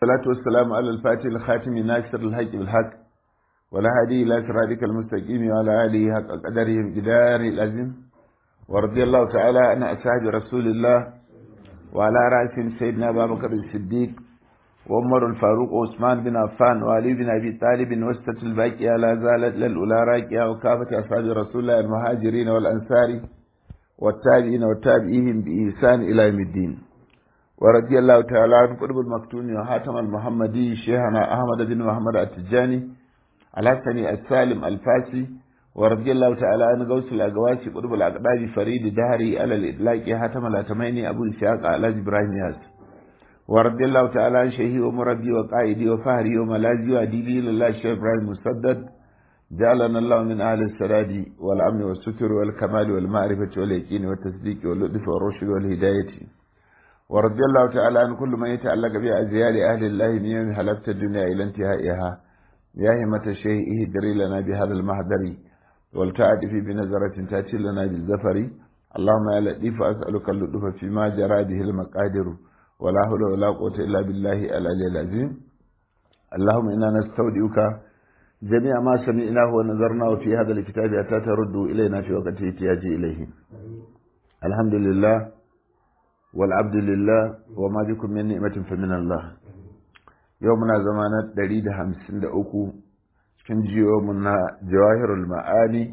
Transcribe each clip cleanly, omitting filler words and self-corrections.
الصلاة والسلام على الفاتح الخاتم ناصر الحق بالحق ولا هادي إلى صراطك المستقيم وعلى آله حق قدره جدار العظيم ورضي الله تعالى عن أصحاب رسول الله وعلى رأسهم سيدنا أبا بكر الصديق وعمر الفاروق وعثمان بن عفان وعلي بن أبي طالب وسطة الباقية لا زالت للأولى راكية وكافة أصحاب رسول الله المهاجرين والأنصار والتابعين والتابعيهم بإحسان إلى يوم الدين ورضي الله تعالى عن قطب المكتوم وحاتم المحمدي شيخنا أحمد بن محمد التجاني الحسني السالم الفاسي ورضي الله تعالى عن غوث الأقواسي قطب الأقدام فريد دهري على الإطلاق حاتم الأتميني أبو إسحاق على إبراهيم ياس ورضي الله تعالى عن شيخي ومربي وقائدي وفهري وملاذي وأديبي لله الشيخ إبراهيم مسدد جعلنا الله من أهل السداد والأمن والستر والكمال والمعرفة واليقين والتصديق واللطف والرشد والهداية ورضي الله تعالى عن كل من يتعلق بأزيال أهل الله من يوم حلفت الدنيا إلى انتهائها يا همة الشيء اهدري لنا بهذا المحضر والتعدي بنظرة تأتي لنا بالزفر اللهم يا لطيف أسألك اللطف فيما جرى به المقادر ولا حول ولا قوة إلا بالله العلي العظيم اللهم إنا نستودعك جميع ما سمعناه ونظرناه في هذا الكتاب حتى ترد إلينا في وقت احتياجي إليه الحمد لله والعبد لله وما بكم من نعمة فمن الله يومنا زمانات دريد همسين دا أكو كنجي يومنا جواهر المعاني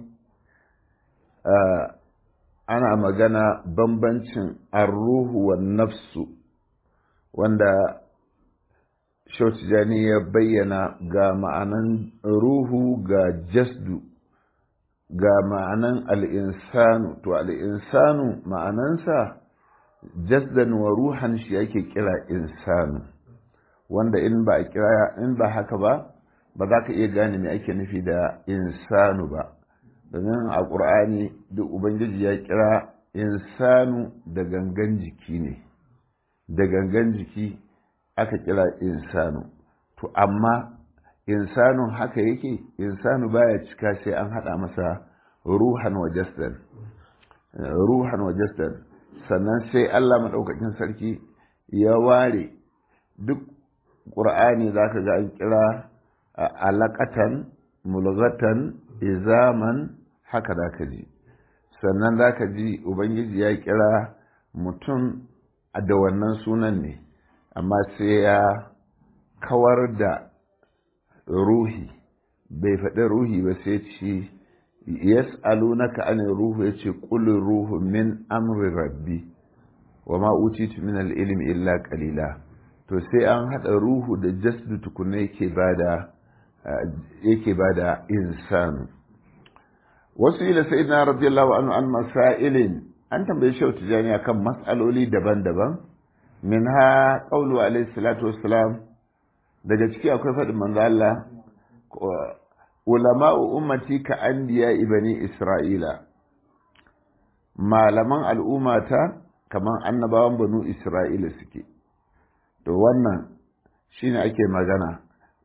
أنا مغانا بمبنشن الروح والنفس واندا شو تجاني يبينا غا معنى روح غا جسد غا معنى الإنسان تو الإنسان معنى jasdan wa ruhan shi yake kira insanu wanda in ba haka ba za ka iya gane me ake nufi da insanu ba domin a ƙur'ani duk ubangiji ya kira insanu da gangan jiki ne da gangan jiki aka kira insanu to amma insanun haka yake insanu baya cika sai an hada masa ruhan wa jasdan sannan sai Allah maɗaukakin sarki ya ware duk ƙur'ani za ka ga an kira alaƙatan mulgatan izaman haka za ka ji sannan za ka ji ubangiji ya kira mutum da wannan sunan ne amma sai ya kawar da ruhi bai faɗi ruhi ba sai ce yas'alunaka anir ruhu yace qul ruhu min amri rabbi wama utitu min al-ilmi illa qalila to sai an hada ruhu da jasdu tukunne yake bada insan wasu ila sayyidina radiyallahu anhu an masailin an tambaye shi tijani akan mas'aloli daban-daban minha qawlu alayhi salatu wassalam daga ciki akwai fadin manzo Allah ulama'u ummati ka anbiya ibani isra'ila malaman al'ummata kaman annabawan banu isra'ila suke to wannan shine ake magana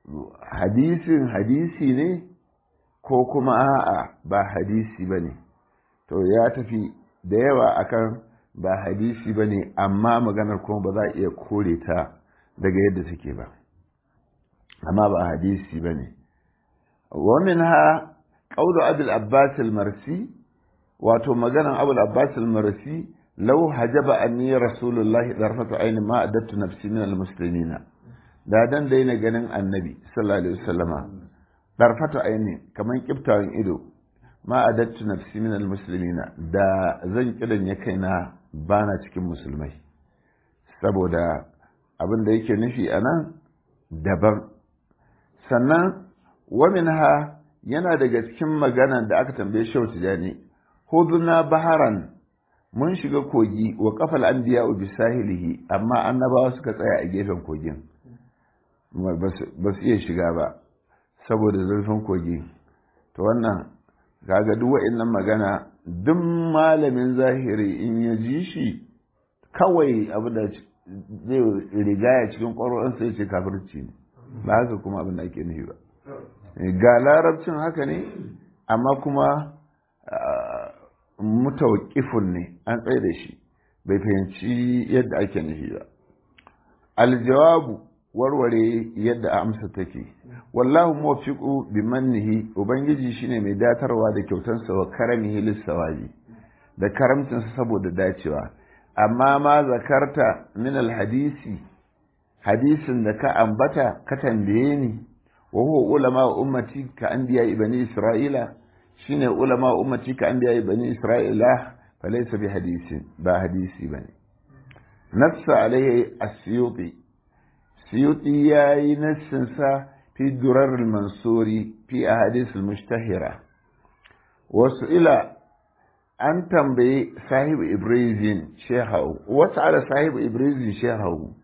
hadisi ne ko kuma a'a ba hadisi bane to ya tafi da yawa akan ba hadisi bane amma maganar kuma ba za a iya kore ta daga yadda suke ba amma ba hadisi bane ومنها قول أبي العباس المرسي واتو مغانا أبو العباس المرسي لو حجب أني رسول الله ظرفة عين ما أدبت نفسي من المسلمين دا دان دينا غنن النبي صلى الله عليه وسلم ظرفة عين كمان كبتا إدو ما أدبت نفسي من المسلمين دا زن كدن يكينا بانا cikin musulmai saboda abin da yake nufi anan daban sannan waminha yana daga cikin maganan da aka tambaye Shehu Tijani huduna baharan mun shiga kogi wa kafal anbiya bi sahilihi amma annabawa suka tsaya a gefen kogin ba su iya shiga ba saboda zurfin kogi to wannan kaga duk wa'annan magana duk malamin zahiri in ya ji shi kawai abu da zai rigaya cikin ƙwarorin sai ce kafirci ne ba haka kuma abin da ake nufi ba ga larabcin haka ne amma kuma mutawakifun ne an tsaye da shi bai fahimci yadda ake nufi ba aljawabu warware yadda amsa take wallahu muwaffiqu bimannihi ubangiji shine mai datarwa da kyautansa wa karamihi lis-sawabi da karamcinsa saboda dacewa amma ma zakarta min al-hadisi hadisin da ka ambata ka tambaye ni wa huwa ulama ummati ka anbiya bani isra'ila shine ulama ummati ka anbiya bani isra'ila falaysa bi hadisin ba hadisi bane nafsa alaihi as-suyuti suyuti yayi nassin sa fi durar al-mansuri fi ahadith al-mushtahira wasu ila an tambaye sahibu ibrizin shehu wasu ala sahibu ibrizin shehu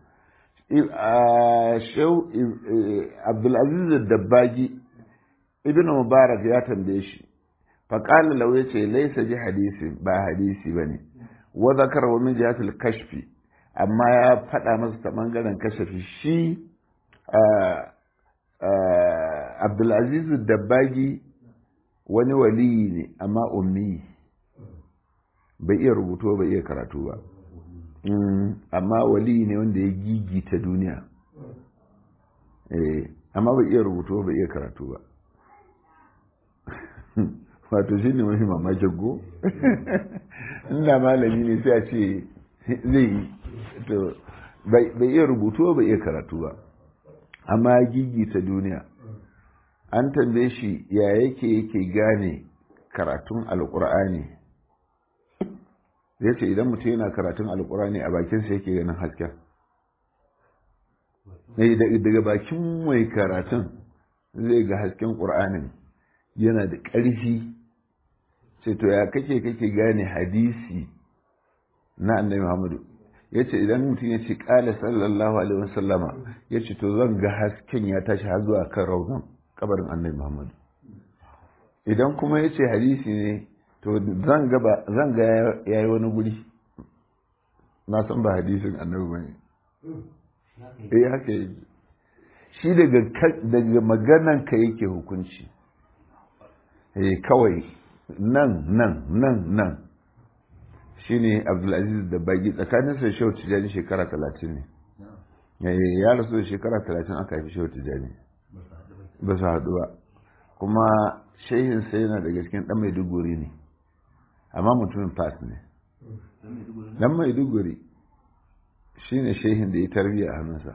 shehu abdulaziz dabbagi ibn mubarak ya tambaye shi faƙala lau ya ce laisa ji hadisi ba hadisi ba ne wa zakar wa min jihatul kashfi amma ya faɗa masa ta ɓangaren kashafi shi abdulaziz dabbagi wani waliyi ne amma ummi bai iya rubutu bai iya karatu ba amma waliyi ne wanda ya gigita duniya amma bai iya rubutu bai iya karatu ba wato shi ne mafi mamakin go ina malami ne sai a ce zai yi to bai iya rubutu bai iya karatu ba amma ya gigita duniya an tambaye shi ya yake gane karatun alkur'ani ya ce idan mutum yana karatun alkur'ani a bakinsa yake ganin hasken daga bakin mai karatun zai ga hasken ƙur'anin yana da ƙarfi ce to ya kake gane hadisi na annabi Muhammadu ya ce idan mutum ya ce ƙala sallallahu alaihi wasallama ya ce to zan ga hasken ya tashi har zuwa kan raunin kabarin annabi Muhammadu idan kuma ya ce hadisi ne to zan ga ya yi wani guri na san ba hadisin annabi ba ne haka yi shi daga maganan ka yake hukunci kawai nan shi ne abdulaziz da bagi tsakanin sai shehu tijjani shekara 30 ne ya rasu da shekara 30 aka haifi shehu tijjani ba su haɗu ba kuma shehin sai yana daga cikin ɗan maiduguri ne amma mutumin fas ne ɗan maiduguri shi ne shehin da ya tarbiya a hannunsa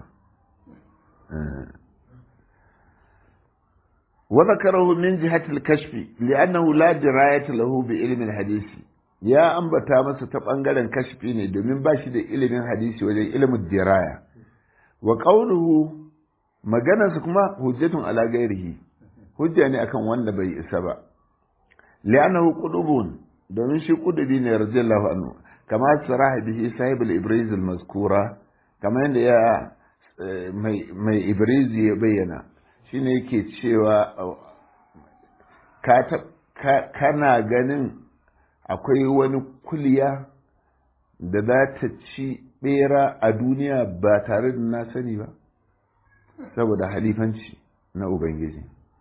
وذكره من جهة الكشف لأنه لا دراية له بعلم الحديث يا أنبتا مسا تبانغالن كشفي ne domin bashi da ilimin hadisi wajen ilimin diraya wa qawluhu maganarsa kuma hujjatun ala ghairihi hujja ne akan wanda bai isa ba li'annahu qudubun domin shi qudubi ne radiyallahu anhu kama saraha bihi sahib al-ibriz al-mazkura kama yanda ya mai ibriz ya bayyana shine yake cewa kana ganin akwai wani kuliya da za ta ci bera a duniya ba tare da na sani ba saboda halifanci na ubangiji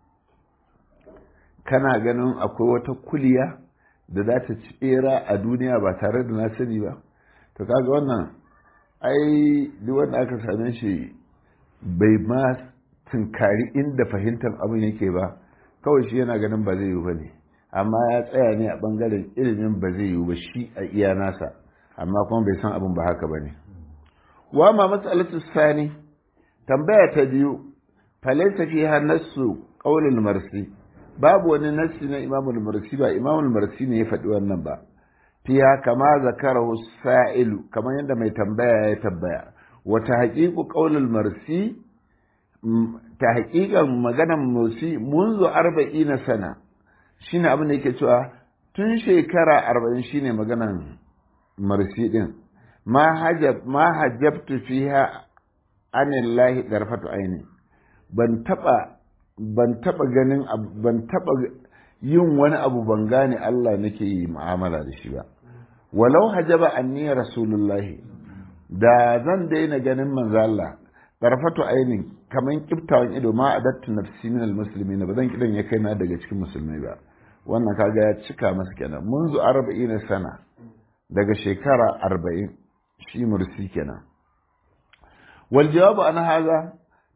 kana ganin akwai wata kuliya da za ta ci bera a duniya ba tare da na sani ba to kaga wannan ai duk wanda aka same shi bai ma tunkari inda fahimtar abin yake ba kawai shi yana ganin ba zai yi ba ne amma ya tsaya ne a ɓangaren ilimin ba zai yi ba shi a iya nasa amma kuma bai san abin ba haka ba ne wa ma matsalatu sani tambaya ta biyu falaisa fi nassu qaulul marsi babu wani nassi na imamul marsi ba imamul marsi ne ya faɗi wannan ba fiha kama zakarahu sa'ilu kamar yadda mai tambaya ya tambaya wata haqiqu qaulul marsi ta haƙiƙan maganan musi munzu 40 sana shine abin da yake cewa tun shekara 40 shine maganan marsi din ma hajabtu fiha anillahi darfatu aini ban taba ganin ban taba yin wani abu ban gane Allah nake yi mu'amala da shi ba walau hajaba anni rasulullahi da zan daina ganin manzo Allah tarfatu ainin kaman kiftawan ido ma adattu nafsi min almuslimin ba zan kidan ya kai na daga cikin musulmai ba wannan kaga ya cika masa kenan munzu 40 sana daga shekara 40 shi mursi kenan wal jawabu an haza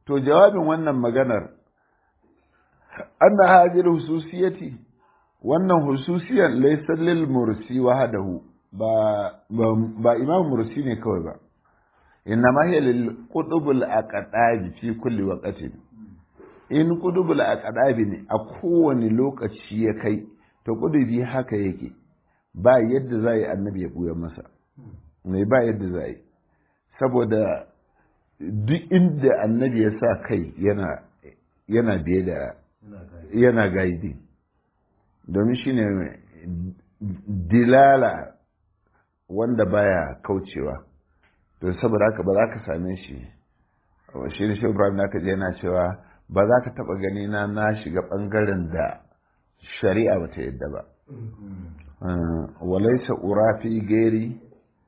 to jawabin wannan maganar anna hadhihi hususiyati wannan hususiyar laysa lil mursi wahdahu ba imam mursi ne kawai ba innama hiya lil qutubul aqdabi fi kulli waqtin in qutubul aqdabi ne a kowane lokaci ya kai to qudubi haka yake ba yadda zai annabi ya buya masa mai ba yadda zai saboda duk inda annabi ya sa kai yana biye da yana gaidi domin shine dilala wanda baya kaucewa to saboda haka ba za ka same shi shi ne shi Ibrahim naka je yana cewa ba za ka taba gani na shiga bangaren da shari'a ba ta yadda ba walaisa ura fi gairi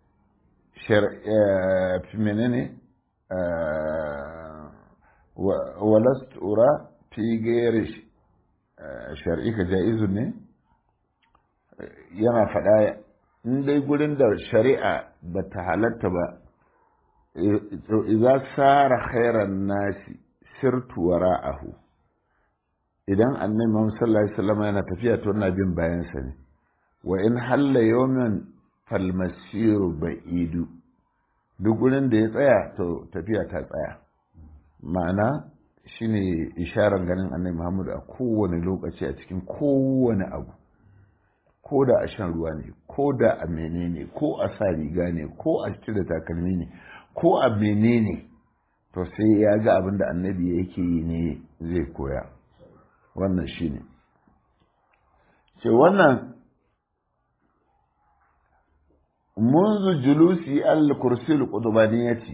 fi menene walast ura fi gairi shari'i ka ja'izu ne yana faɗa in dai gurin da shari'a ba ta halatta ba idza sara khairan nasi sirtu wara'ahu idan annabi Muhammad sallallahu alaihi wasallam yana tafiya to ina bin bayan sa ne wa in halla yawman fal masiru ba'idu duk gurin da ya tsaya to tafiya ta tsaya ma'ana shine isharar ganin annabi Muhammad a kowane lokaci a cikin kowane abu ko da a shan ruwa ne ko da a menene ko a sa riga ne ko a cire takalmi ne ko a menene to sai ya ga abin da annabi yake yi ne zai koya wannan shine ce wannan munzu julusi al-kursi al-qudubaniyati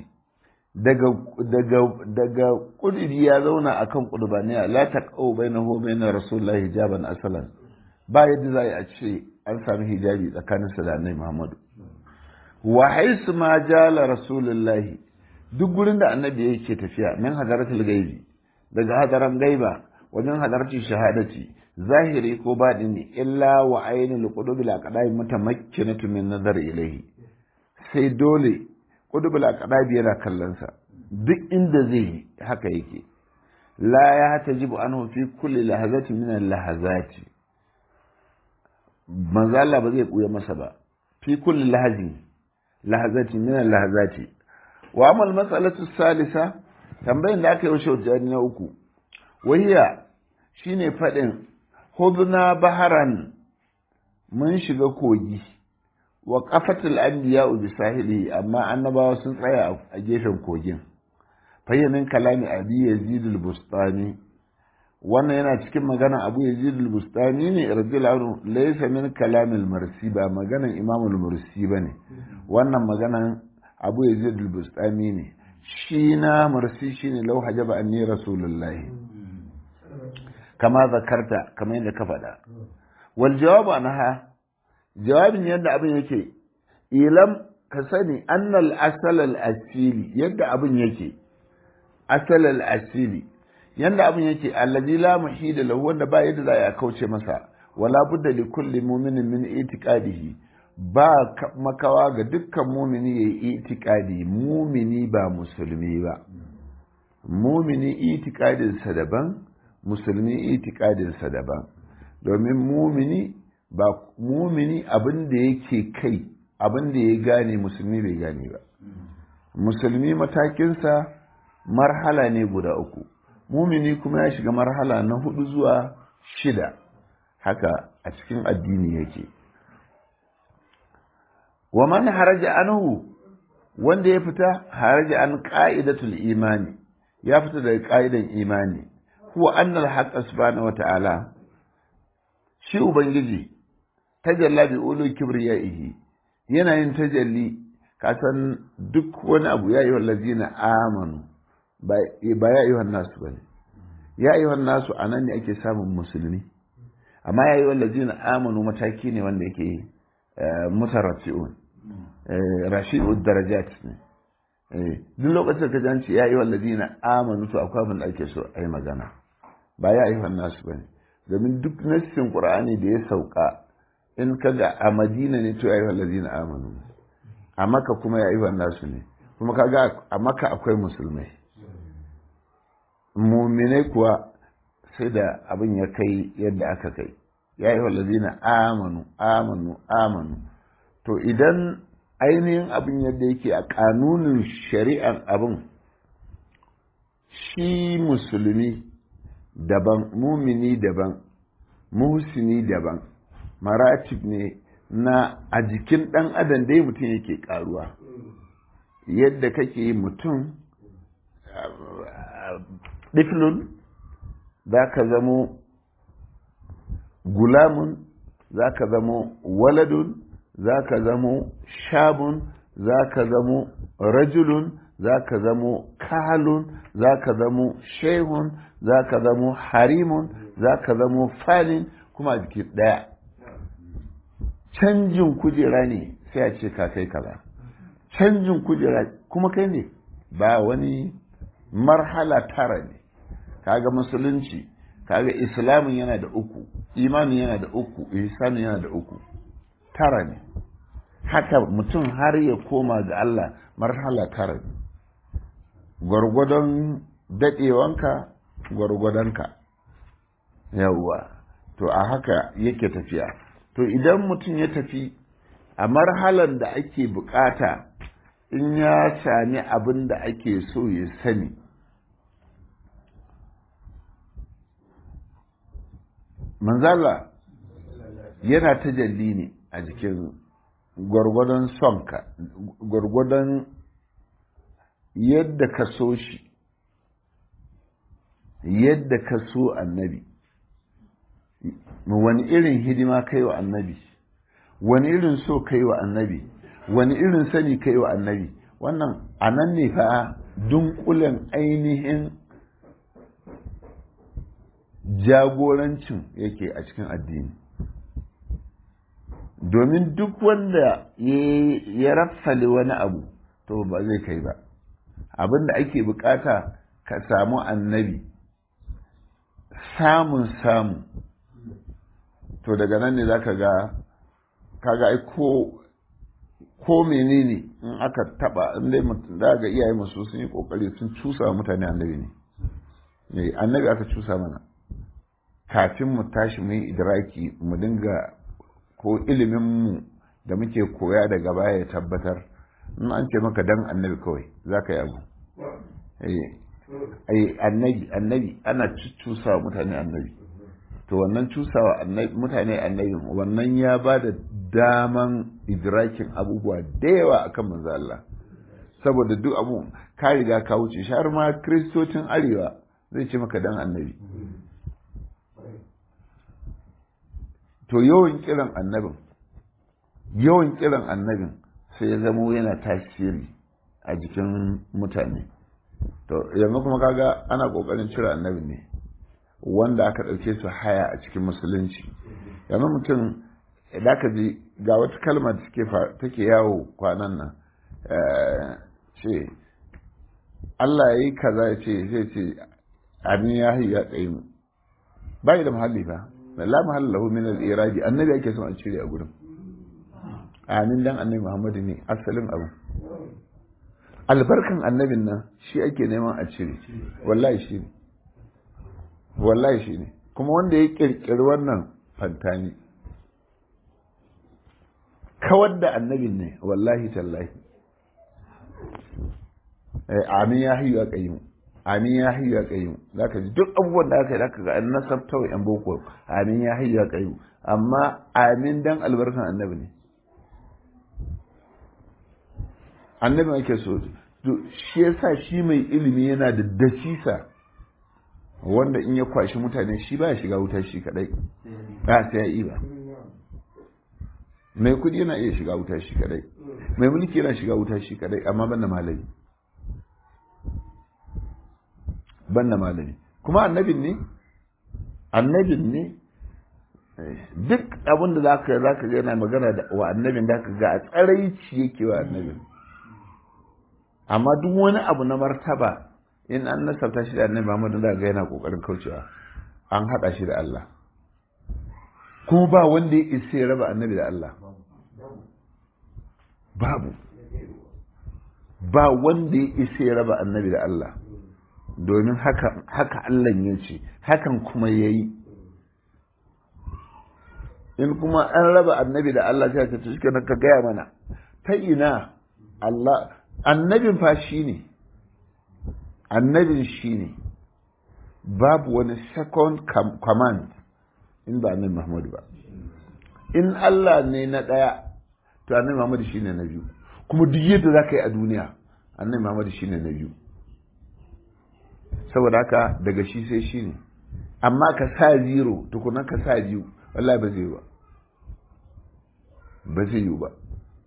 daga kudiri ya zauna akan qudubaniya la taqau bainahu bain rasulullahi hijaban asalan ba yadda za a ce an sami hijabi tsakaninsa da annabi Muhammadu wa haisu ma jala rasulullahi duk gurin da annabi yake tafiya min hadaratul gaibi daga hadaran gaiba wajen hadarci shahadati zahiri ko baɗini illa wa ainul qudubul aqdabi mutamakkinatu min nazar ilayhi sai dole qudubul aqdabi yana kallon sa duk inda zai haka yake la ya tajibu anhu fi kulli lahazati min al-lahazati manzo Allah ba zai buya masa ba fi kulli lahazati min al-lahazati wa amal mas'alatu salisa tambayin da aka yi wa jani na uku wahiya shine fadin hudna baharan mun shiga kogi wa qafatul anbiya bi sahili amma annabawa sun tsaya a gefen kogin fayyanin kalami abi yazid al-bustani wannan yana cikin magana abu yazid al-bustani ne radiyallahu anhu laysa min kalam al-marsi ba maganan imam al-mursi bane wannan maganan abu yazid al-bustani ne shi na marsi shine law hajaba anni rasulullahi kama zakarta kamar yadda ka faɗa wal jawabu anha jawabin yadda abin yake ilam ka sani annal asal al-asili yadda abin yake asal al-asili yanda abin yake allazi la muhida lahu wanda ba yadda za a kauce masa wala budda li kulli mu'minin min itiqadihi ba makawa ga dukkan mu'mini yayi itiqadi mu'mini ba musulmi ba mu'mini itiqadin sa daban musulmi itiqadin sa daban domin mu'mini ba mu'mini abin da yake kai abin da ya gane musulmi bai gane ba musulmi matakinsa marhala ne guda uku mumini kuma ya shiga marhala na 4 zuwa 6 haka a cikin addini yake wa man haraja anhu wanda ya fita haraja an qa'idatul imani ya fita daga qa'idan imani huwa anna al-haqq subhanahu wa ta'ala shi ubangiji tajalla bi ulu kibriyaihi yana yin tajalli kasan duk wani abu ya yi wallazina amanu ba ya yi nasu ba ne ya yi nasu a nan ne ake samun musulmi amma ya yi wallazina amanu mataki ne wanda yake mutarrafi'un rashi'ud darajat ne duk lokacin ka janci ya yi wallazina amanu to akwai abin da ake so a yi magana ba ya yi nasu ba ne domin duk nassin qur'ani da ya sauka in kaga a madina ne to ya yi wallazina amanu a maka kuma ya yi nasu ne kuma kaga a maka akwai musulmai muminai kuwa sai da abin ya kai yadda aka kai ya yi wallazina amanu amanu amanu to idan ainihin abin yadda yake a kanunin shari'ar abin shi musulmi daban mumini daban muhsini daban maratib ne na a jikin ɗan adam dai mutum yake karuwa yadda kake mutum ɗiflun za ka zamo gulamun za ka zamo waladun za ka zamo shabun za ka zamo rajulun za ka zamo kahalun za ka zamo shehun za ka zamo harimun za ka zamo falin kuma a jiki ɗaya canjin kujera ne sai a ce ka kai kaza canjin kujera kuma kai ne ba wani marhala tara ne kaga musulunci kaga islamin yana da uku imanin yana da uku ihsanin yana da uku tara ne haka mutum har ya koma ga Allah marhala tara ne gwargwadon daɗewanka gwargwadonka yawwa to a haka yake tafiya to idan mutum ya tafi a marhalan da ake bukata in ya sami abin da ake so ya sani manzala yana tajalli ne a jikin gwargwadon sonka gwargwadon yadda ka so shi yadda ka so annabi wani irin hidima kai wa annabi wani irin so kai wa annabi wani irin sani kai wa annabi wannan anan ne fa dunkulen ainihin jagorancin yake a cikin addini domin duk wanda ya rafsale wani abu to ba zai kai ba abinda ake bukata ka samu annabi samu to daga nan ne zaka ga kaga ai ko menene in aka taba indai za ga iyaye musu sun yi kokari sun cusa mutane annabi ne annabi aka cusa mana kafin mu tashi mu yi idraki mu dinga ko ilimin mu da muke koya daga baya ya tabbatar in an ce maka dan annabi kawai zaka yi abu annabi ana cusawa mutane annabi to wannan cusawa mutane annabi wannan ya ba da daman idrakin abubuwa da yawa akan manzo Allah saboda duk abu ka riga ka wuce shi har ma kristocin arewa zai ce maka dan annabi to yawan kiran annabin sai ya zama yana tasiri a jikin mutane to yanzu kuma kaga ana kokarin cire annabin ne wanda aka ɗauke su haya a cikin musulunci yanzu mutum da ka ji ga wata kalmar da take yawo kwanan nan ce Allah ya yi kaza ya ce zai ce amin ya hayu ya tsaye mu bai da muhalli fa la mahalla lahu min al-iradi annabi ake son a cire a gurin amin dan annabi Muhammadu ne asalin abu albarkan annabin nan shi ake neman a cire wallahi shi ne kuma wanda ya kirkiri wannan fantani kawar da annabin ne wallahi tallahi amin ya hayyu ya qayyim amin ya hayyu ya qayyim zaka ji duk abubuwan da aka yi zaka ga an nasabta wa yan boko amin ya hayyu ya qayyim amma amin dan albarkan annabi ne annabi ake so shi yasa shi mai ilimi yana da dasisa wanda in ya kwashi mutane shi ba ya shiga wuta shi kadai ba sai ya yi ba mai kudi yana iya shiga wuta shi kadai mai mulki yana shiga wuta shi kadai amma banda malami kuma annabin ne duk abin da zaka ga yana magana da wa annabin da ka ga a tsaraici yake wa annabin amma duk wani abu na martaba in an nasabta shi da annabi Muhammad da ga yana kokarin kaucewa an hada shi da Allah kuma ba wanda ya isa ya raba annabi da Allah ba wanda ya isa ya raba annabi da Allah domin haka Allah ya ce hakan kuma ya yi. In kuma an raba annabi da Allah sai ta shi ka gaya mana ta ina Allah annabin fa shi ne, annabin shi ne, babu wani second command in ba annabi Muhammadu ba. In Allah ne na ɗaya to annabi Muhammadu shi ne na biyu, kuma duk yadda za ka yi a duniya annabi Muhammadu shi ne na biyu. Saboda haka daga shi sai shi ne, amma ka sa zero tukunan ka sa biyu wallahi ba zai yi ba, ba zai yi ba.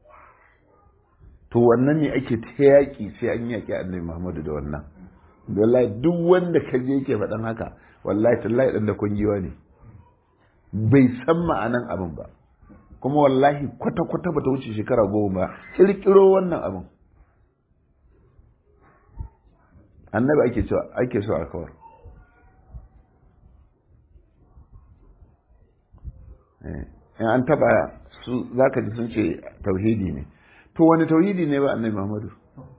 To wannan ne ake ta yaƙi sai an yaƙi annabi Muhammadu da wannan. Wallahi duk wanda ka je yake faɗan haka wallahi tallahi dan da kungiwa ne, bai san ma'anan abin ba, kuma wallahi kwata-kwata bata wuce shekara 10 ba kirkiro wannan abin. Annabi ake so a kawar. In an taba su zaka ji sun ce tauhidi ne, to wani tauhidi ne ba annabi Muhammadu?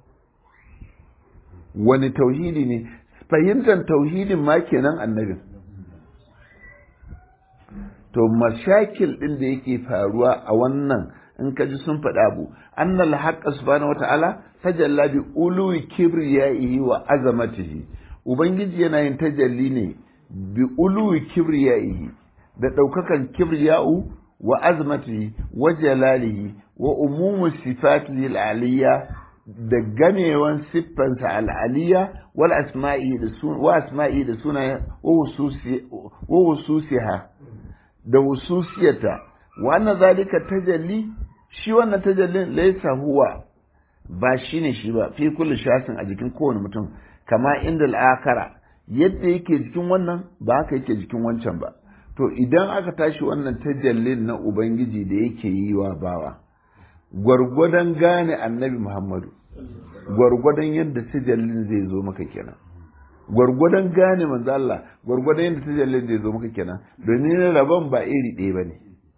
Wani tauhidi ne? Fahimtar tauhidin ma kenan annabin. To mashakil din da yake faruwa a wannan in ka ji sun faɗa abu, annal haqqa subhanahu wata'ala tajalla bi uluwi kibriyaihi wa azamatihi. Ubangiji yana yin tajalli ne bi uluwi kibriyaihi, da ɗaukakan kibriya'u wa azmatihi wa jalalihi wa umumu sifatihi al-aliyya, da gamewan siffansa al-aliyya wal asma'i da sunayen wa hususiha da hususiyata. wa anna zalika tajalli, shi wannan tajallin laysa huwa, ba shine shi ba, fi kulli shasin a jikin kowane mutum, kama inda al-akhara, yadda yake jikin wannan ba haka yake jikin wancan ba. To idan aka tashi wannan tajallin na ubangiji da yake yi wa bawa, gwargwadon gane annabi Muhammadu, gwargwadon yadda tajallin zai zo maka kenan, gwargwadon gane manzo Allah, gwargwadon yadda tajallin zai zo maka kenan. Domin rabon ba iri ɗaya bane,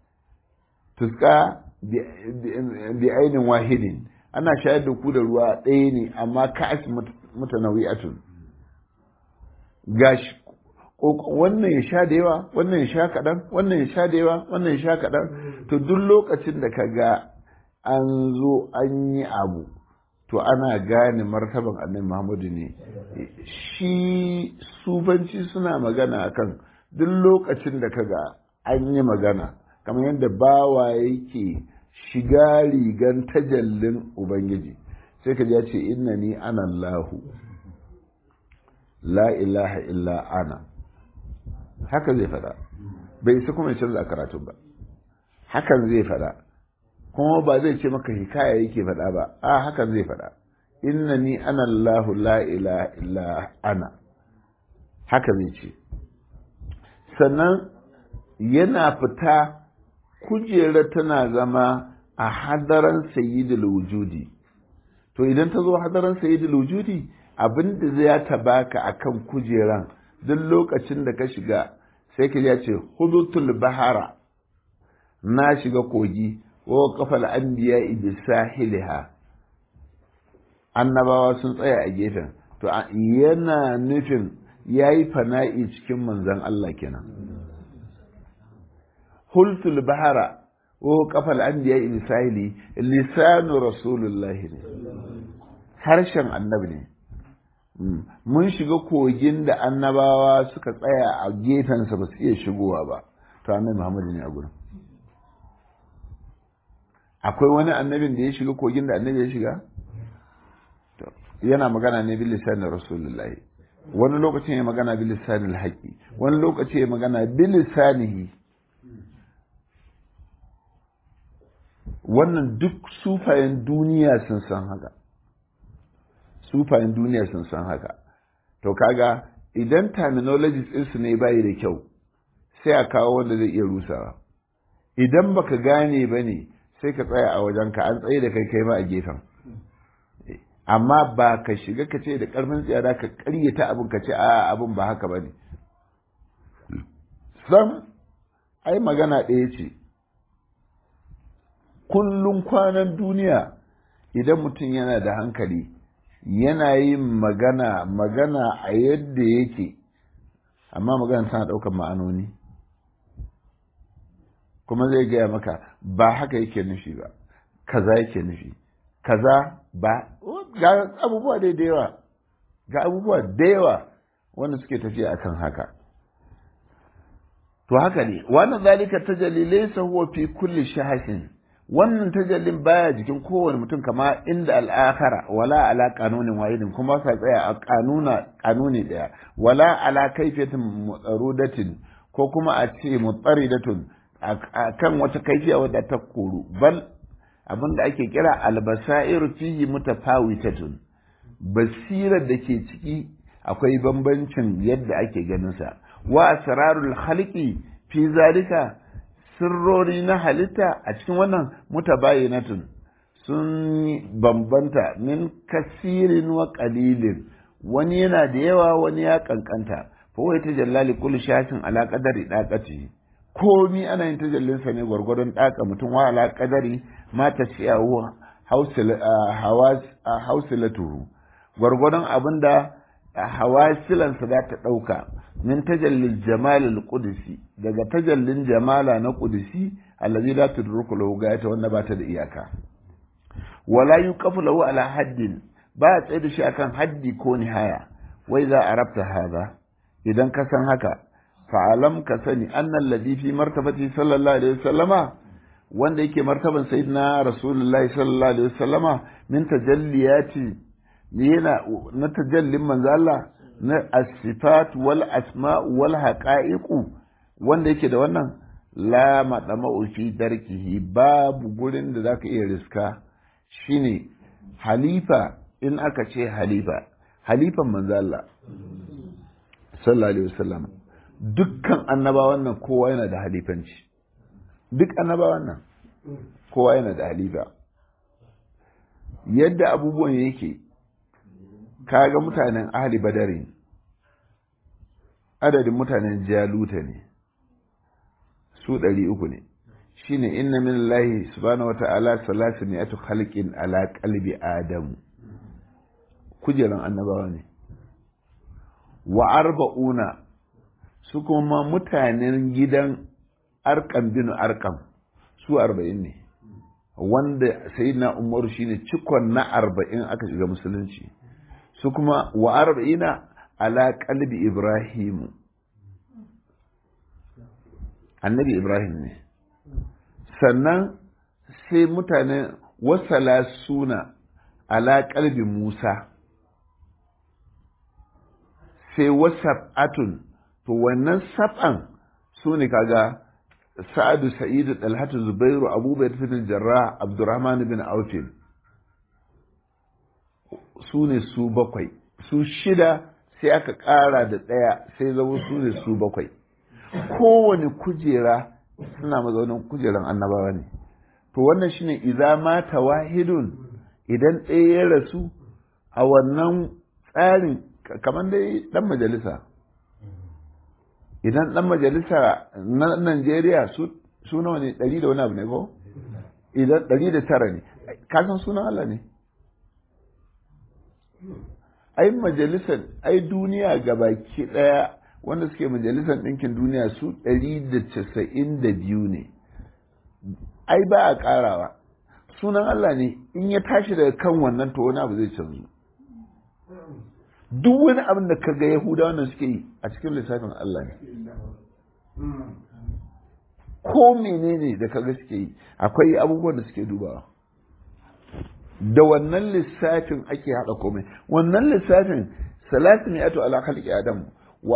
tuska bi ainin wahidin, ana shayar da ku da ruwa ɗaya ne amma ka'as mutanawi'atun. Gashi wannan ya sha da yawa, wannan ya sha kaɗan, wannan ya sha da yawa, wannan ya sha kaɗan. To duk lokacin da ka ga an zo an yi abu, to ana gane martaban annabi Muhammadu ne. Shi sufanci suna magana akan duk lokacin da ka ga an yi magana, kamar yadda bawa yake shiga rigan tajallin Ubangiji, sai ka ji ya ce innani ana Allahu la ilaha illa ana. Haka zai fada, bai isa kuma ya canza karatun ba, hakan zai fada, kuma ba zai ce maka hikaya yake fada ba, hakan zai fada, innani ana Allahu la ilaha illa ana, haka zai ce. Sannan yana fita, kujera tana zama a hadaran sayyidul wujudi. To idan ta zo hadaran sayyidul wujudi, abinda zai ta baka akan kujeran duk lokacin da ka shiga, sai ka ya ce hudutul bahara, na shiga kogi, wa kafal anbiya bi sahiliha, annabawa sun tsaya a gefen. To yana nufin yayi fana'i cikin manzon Allah kenan. Hultul bahara wa kafal anbiya bi sahili, lisanu rasulullahi ne, harshen annabi ne. Mun shiga kogin da annabawa suka tsaya a gefensa ba su iya shigowa ba, to annabi Muhammadu ne a gurin. Akwai wani annabin da ya shiga kogin da annabi ya shiga? Yana magana ne bil lisanin rasulullahi, wani lokacin ya magana bil lisanil haqi, wani lokacin ya magana bil lisanihi. Wannan duk sufayen duniya sun san haka, sufayen duniya sun san haka. To kaga idan terminologies ɗinsu ne bayi da kyau, sai a kawo wanda zai iya rusawa. Idan baka gane ba ne, sai ka tsaya a wajenka, an tsaye da kai kai ma a gefen. Amma ba ka shiga ka ce da ƙarfin tsiyada ka ƙaryata abin ka ce a abin ba haka ba ne. Sam, ai magana ɗaya ce. Kullum kwanan duniya, idan mutum yana da hankali, yana yin magana a yadda yake, amma magana tana ɗaukar ma'anoni, kuma zai gaya maka ba haka yake nufi ba, kaza yake nufi, kaza ba, ga abubuwa da yawa, ga abubuwa da yawa wanda suke tafiya akan haka. To haka ne, wannan zalika tajalli laysa huwa fi kulli shahasin, wannan tajallin baya jikin kowane mutum kama inda al'akhara wala ala qanunin wahidin, kuma sa tsaya a kanuni daya, wala ala kaifiyatin mutarudatin, ko kuma a ce mutaridatun akan wata kaifiya wadda ta koru, bal abinda ake kira albasairu fihi mutafawitatun, basirar da ke ciki akwai bambancin yadda ake ganin sa, wa asrarul khalqi fi zalika, sirrori na halitta a cikin wannan mutabayinatun sun bambanta min kasirin wa qalilin, wani yana da yawa wani ya kankanta, fa wai tajallali kullu shatin ala qadari daqati, komi ana yin tajallin sa ne gwargwadon daka mutum, wa ala qadari ma tashiyahu hausilatuhu, gwargwadon abinda hawasilansa za ta ɗauka, min tajallil jamalil qudsi, daga tajallin jamala na qudsi allazi la tudruku lahu gayata, wanda ba ta da iyaka, wala yuqafu lahu ala haddin, ba a tsaye da shi akan haddi ko nihaya. Wai za a rabta haza, idan ka san haka, fa'alam ka sani annal ladhi fi martabati sallallahu alaihi wasallama, wanda yake martaban sayyidina rasulullahi sallallahu alaihi wasallama, min tajalliyati yana na tajallin manzo Allah na as-sifat wal asma wal haqa'iq, wanda yake da wannan la madama fi darkihi, babu gurin da zaka iya riska. Shine halifa, in aka ce halifan manzo Allah sallallahu alaihi wasallam, dukkan annabawan nan kowa yana da halifanci, duk annabawan nan kowa yana da halifa. Yadda abubuwan yake, kaga mutanen ahli badari adadin mutanen jaluta ne, su 300 ne. Shine inna min Allahi subhanahu wa ta'ala 300 khalqin ala qalbi adam, kujeran annabawa ne. Wa 40 su kuma mutanen gidan Arqam bin Arqam, su 40 ne, wanda sayyidina Umar shine cikon na 40 aka shiga musulunci. Su kuma wa 40 ala qalbi Ibrahim, annabi Ibrahim ne. Sannan sai mutane wasala suna ala qalbi Musa, sai wasab'atun, to wannan sab'an su ne kaga Sa'adu, Sa'idu, Talhatu, Zubairu, Abu Bakr bin Jarrah, Abdurrahman bin Auf, su ne su 7, su 6 sai aka ƙara da 1 sai zama su ne su 7. Kowane kujera suna mazaunin kujeran annabawa ne. To wannan shine idza mata wahidun, idan ɗaya ya rasu a wannan tsarin, kamar dai dan majalisa, idan dan majalisa na Najeriya su nawa ne, 100 da wani abu ne ko? Idan 109 ne, kasan sunan Allah ne. Ai majalisar, ai duniya gabaki daya wanda suke majalisar ɗinkin duniya su 192 ne. Ai ba a ƙarawa, sunan Allah ne, in ya tashi daga kan wannan to wani abu zai canzu. Duk wani abin da kaga Yahudawa wannan suke yi a cikin lissafin Allah ne. Ko menene da kaga suke yi, akwai abubuwan da suke dubawa. Da wannan lissafin ake haɗa komai. Wannan lissafin 300 ala khalqi Adam wa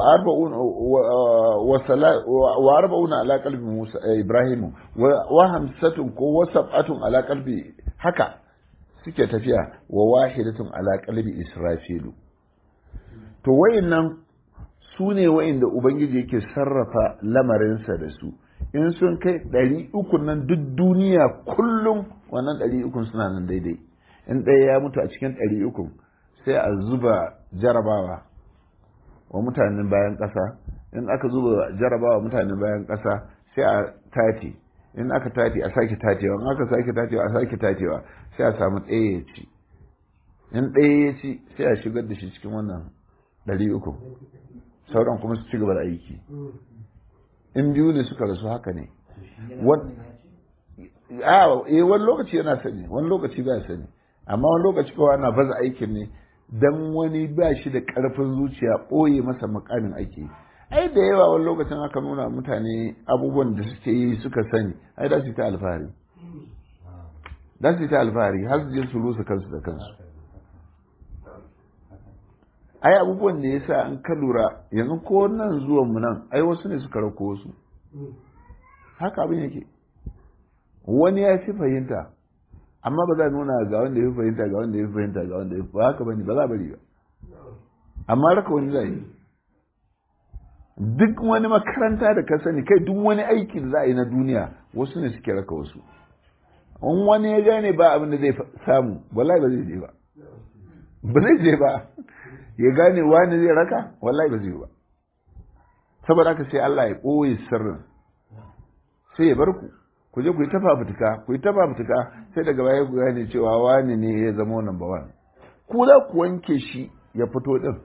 40 ala qalbi Musa Ibrahim wa 50 ko wa 7 ala qalbi, haka suke tafiya, wa wahidatun ala qalbi Israfilu. To wayannan su ne wayanda Ubangiji yake sarrafa lamarinsa da su. In sun kai 300 nan duk duniya kullum wannan 300 suna nan daidai. In ɗaya ya mutu a cikin 300 sai a zuba jarabawa wa mutanen bayan ƙasa. In aka zuba jarabawa mutanen bayan ƙasa sai a tati. In aka tati a sake tatewa, in aka sake tatewa a sake tatewa, sai a samu ɗaya ya ci. in ɗaya ya ci sai a shigar da shi cikin wannan 300 sauran kuma su ci gaba da aiki. In biyu ne suka rasu haka ne. Wani lokaci yana sani, wani lokaci ba sani, amma wani lokaci kawai ana baza aikin ne dan wani ba shi da ƙarfin zuciya ɓoye masa makamin aiki. Ai da yawa wani lokacin aka nuna mutane abubuwan da suke yi suka sani, ai da su ta alfahari. Da su ta alfahari har su je su rusa kansu da kansu. Ai abubuwan da ya sa an ka lura yanzu ko nan zuwan mu nan ai wasu ne suka rako wasu. Haka abin yake. Wani ya fi fahimta amma ba za a nuna ga wanda ya fi fahimta ga wanda ya fi fahimta ga wanda ya fi, ba haka bane, ba za a bari ba. Amma raka wani zai duk wani makaranta da ka sani, kai duk wani aiki da za a yi na duniya wasu ne suke raka wasu. In wani ya gane ba abin da zai samu wallahi ba zai je ba, ba zai je ba. Ya gane wani zai raka wallahi ba zai ba. Saboda haka sai Allah ya ɓoye sirrin sai ya bar ku je ku yi tafafutuka sai daga baya ku gane cewa wani ne ya zama number one. Ku za ku wanke shi ya fito din.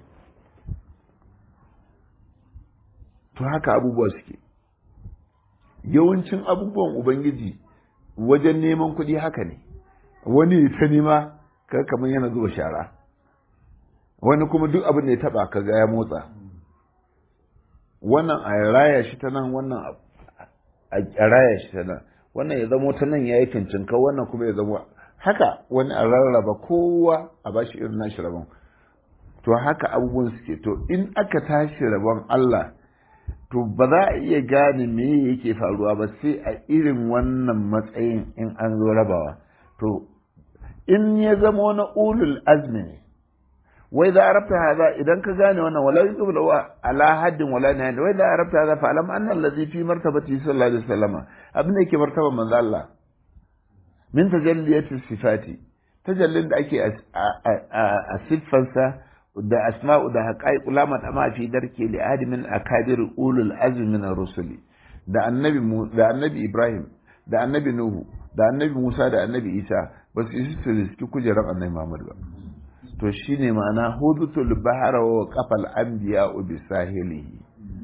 To haka abubuwa suke. Yawancin abubuwan Ubangiji wajen neman kuɗi haka ne. Wani ta nema kamar yana zuwa shara. Wani kuma duk abin da ya taba ka ga ya motsa. Wannan a raya shi ta nan, wannan a raya shi ta nan, wannan ya zamo ta nan ya yi fincinka, wannan kuma ya zamo haka, wani a rarraba kowa a bashi irin nashi rabon. To haka abubuwan suke. To in aka tashi rabon Allah to ba za a iya gane me yake faruwa ba sai a irin wannan matsayin in an zo rabawa. To in ya zama na ulul azmi ne, wai za a rabta haza idan ka gane wannan wala yuqbal ala haddin wala nihayat, wai za a rabta haza fa alam anna allazi fi martabati sallallahu alaihi wasallama, abin da yake martaban manzo Allah min tajalliyati sifati, tajallin da ake a siffansa da asma'u da haqaiq ulama ma fi darki li adimin akadir ulul azmi min ar-rusuli, da annabi Ibrahim, da annabi Nuhu, da annabi Musa, da annabi Isa ba su yi su riski kujerar annabi Muhammad ba. To shine ma'ana hudutul bahara wa qafal anbiya bi sahilihi.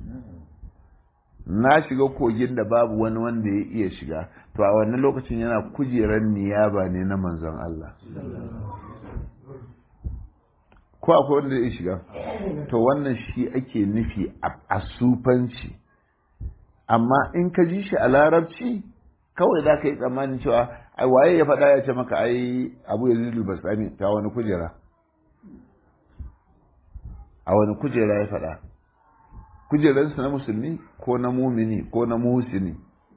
Na shiga kogin da babu wani wanda ya iya shiga, to a wannan lokacin yana kujerar niyaba ne na manzon Allah. Ko akwai wanda ya shiga? To wannan shi ake nufi a sufanci. Amma in ka ji shi a larabci kawai za ka yi tsammanin cewa ai waye ya faɗa ya ce maka ai Abu Yazid al-Bastami ta wani kujera. A wani kujera ya faɗa? Kujeransa na musulmi ko na mumini ko na muhsini?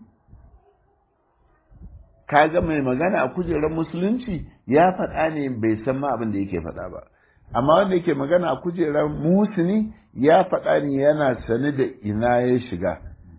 Kaga mai magana a kujerar musulunci ya faɗa ne bai san ma abin da yake faɗa ba. Amma wanda yake magana a kujerar muhsini ya faɗa ne yana sane da ina ya shiga.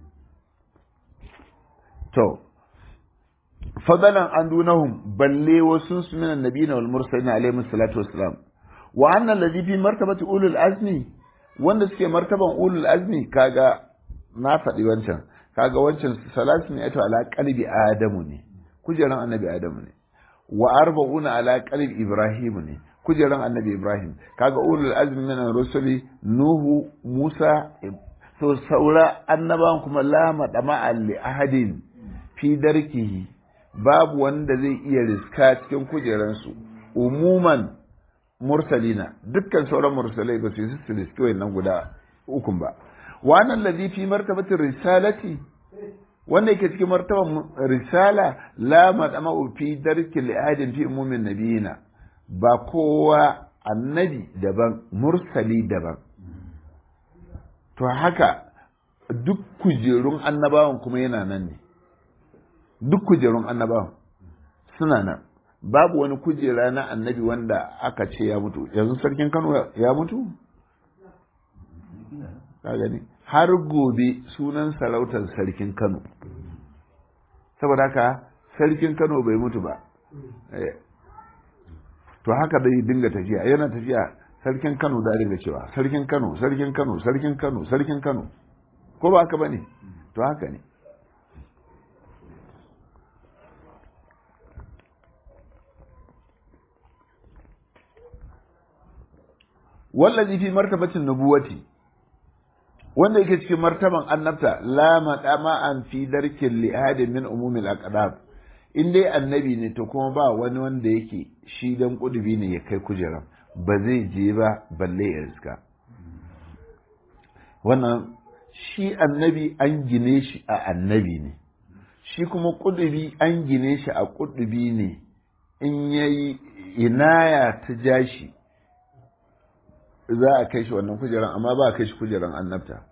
To, fadalan an dunahum balle wasu su minan nabiyina wal mursalin alaihi salatu wassalam. Wa annal ladhi fi martabati ulul azmi, wanda suke martaban ulul azmi, kaga na faɗi wancan, kaga wancan salatin ya to ala qalbi adamu ne, kujeran annabi adamu ne. Wa arba'una ala qalbi ibrahim ne, kujeran annabi ibrahim. Kaga ulul azmi min rusuli nuhu, musa, to saura annaban kuma la madama li ahadin fi darkihi, babu wanda zai iya riska cikin kujeransu. Umuman mursalina, dukkan sauran mursalai ba su yi su riski wannan guda ukun ba. Wannan ladhi fi martabatir risalati, wanda yake cikin martaban risala, la madama fi darki li ahadin fi umumin nabiyina, ba kowa annabi daban mursali daban. To haka duk kujerun annabawan kuma yana nan ne, duk kujerun annabawan suna nan. Babu wani kujera na annabi wanda aka ce ya mutu. Yanzu sarkin Kano ya mutu? Ka gani har gobe sunan sarautar sarkin Kano. Saboda haka sarkin Kano bai mutu ba. To haka dai dinga tafiya, yana tafiya sarkin Kano da dinga cewa sarkin Kano, sarkin Kano, sarkin Kano, sarkin Kano. Ko ba haka bane? To haka ne. wallazi fi martabatin nubuwati wanda yake cikin martaban annabta la maqama an fi darkin li ahadin min umumil aqdab in dai annabi ne to kuma ba wani wanda yake shi dan kudubi ne ya kai kujeran ba zai je ba balle ya riska wannan shi annabi an gine shi a annabi ne shi kuma kudubi an gine shi a kudubi ne in yayi inaya ta jashi za a kai shi wannan kujeran amma ba a kai shi kujeran annabta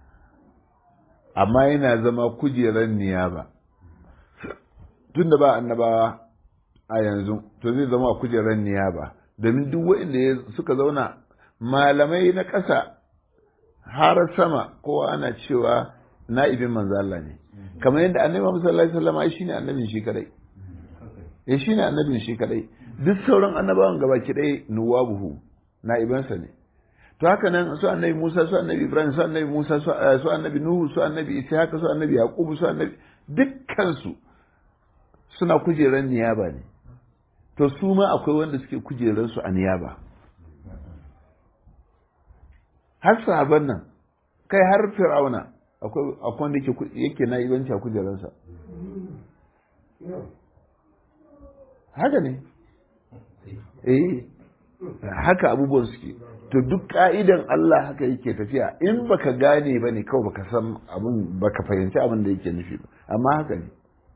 amma yana zama kujeran niyaba tunda ba annabawa a yanzu to zai zama kujeran niyaba domin duk waɗanda suka zauna malamai na ƙasa har sama kowa ana cewa na'ibin manzo Allah ne kamar yadda annabi Muhammad sallallahu alaihi wasallam ai shine annabin shi kadai shine annabin shi kadai duk sauran annabawan gabaki ɗaya nuwabuhu na'ibansa ne to haka nan su annabi Musa su annabi Ibrahim su annabi Musa su annabi Nuhu su annabi Ishaq su annabi Yaqub su annabi dukkan su suna kujeran niyaba ne to su ma akwai wanda suke kujeran su a niyaba har sahaban nan kai har Fir'auna akwai wanda yake na'ibanci a kujeransa haka ne haka abubuwan suke to duk ka'idan Allah haka yake tafiya in baka gane ba ne kawai baka san abin baka fahimci abin da yake nufi ba amma haka ne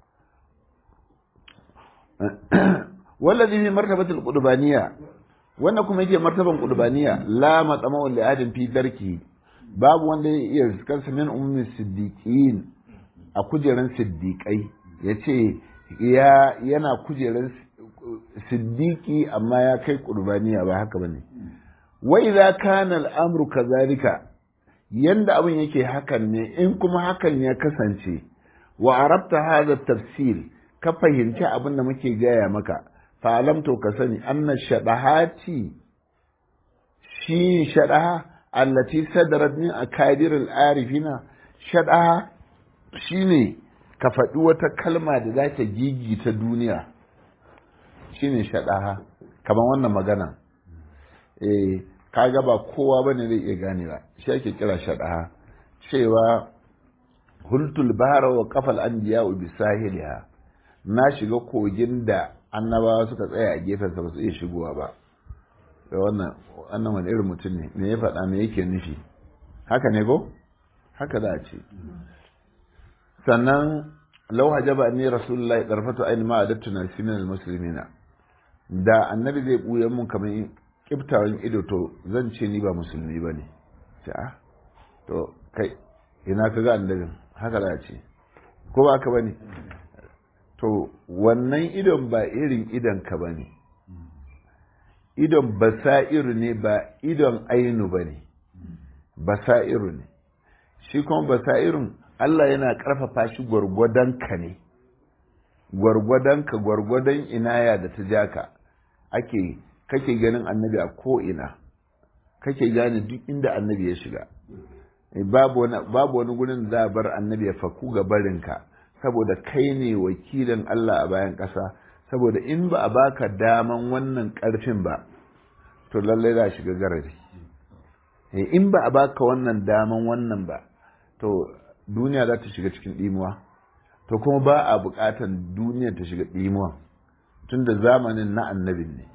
wallazi fi martabatul qudbaniya wannan kuma yake martaban qudbaniya la matsama li adin fi darki babu wanda ya iya riskansa min ummi siddiqin a kujeran siddiqai yace yana kujeran siddiqi amma ya kai qurbaniya ba haka bane wa idza kana al-amru kadhalika yanda abin yake hakan ne in kuma hakan ya kasance wa arabta hadha tafsil ka fahimci abin da muke gaya maka fa alamto ka sani anna shadahati shi shadaha allati sadarat min akadir al-arifina shadaha shine ka faɗi wata kalma da za ta gigita duniya shine shadaha kamar wannan magana kaga ba kowa bane zai iya gane ba shi ake kira shadaha cewa hultul bahra wa qafal anbiya bi sahiliha na shiga kogin da annabawa suka tsaya a gefen sa ba su iya shigowa ba da wannan wani irin mutum ne me ya faɗa me yake nufi haka ne go haka za a ce sannan lau hajaba ni rasulullahi darfatu ayin ma adattu nasi min almuslimina da annabi zai buya mun kamar kiftawan ido to zan ce ni ba musulmi bane ce to kai ina kaga annabin haka za a ce ko ba haka bane to wannan idon ba irin idon ka bane idon basairu ne ba idon ainu bane basairu ne shi kuma basairun Allah yana ƙarfafa shi gwargwadonka ne, gwargwadon inaya da ta ja ka, kake ganin annabi a ko'ina, kake gane duk inda annabi ya shiga. Babu wani gurin za a bar annabi ya faku ga barinka, saboda kai ne wakilin Allah a bayan ƙasa, saboda in ba a baka daman wannan ƙarfin ba, to lallai za a shiga garari. In ba a baka wannan daman wannan ba, to duniya za ta shiga cikin ɗimuwa to kuma ba a buƙatar duniya ta shiga ɗimuwa tun da zamanin na annabin ne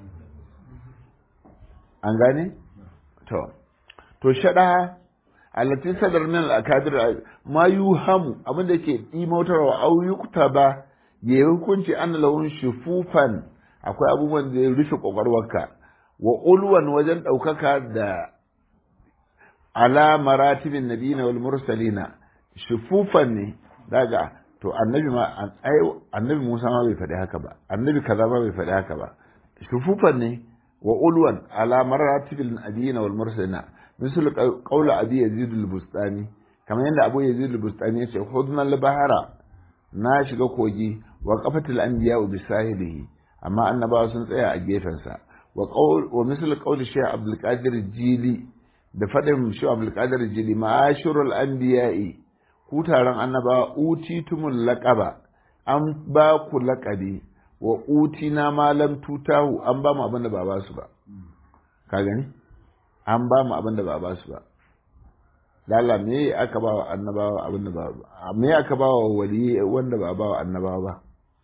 an gane? to shaɗa allatin sadar min al'akadir ma yuhamu abinda ke ɗimautarwa au yukta ba ya yi hukunci an lahun shufufan akwai abubuwan da ya rufe ƙwaƙwarwarka wa ulwan wajen ɗaukaka da ala maratibin nabiyina wal mursalina shufufan ne daga to annabi Musa ma bai faɗi haka ba annabi kaza ma bai faɗi haka ba shufufan ne wa ulwan ala maratibil nabiyina wal mursalina misal qaula abi yazid al-bustani kamar yadda abu yazid al-bustani yace khudna al-bahara na shiga kogi wa qafatil anbiya bi sahilihi amma annabawa sun tsaya a gefen sa wa misal qauli shaykh abdul qadir jili da faɗin shi abdul qadir jili ma'ashurul anbiya'i ku taron annaba utitumul laqaba an ba ku laqabi wa utina ma lam tutahu an ba mu abin da ba ba su ba ka gani an ba mu abin da ba ba su ba. Lala me aka ba wa annabawa abin da ba me aka ba wa wali wanda ba ba wa annabawa ba?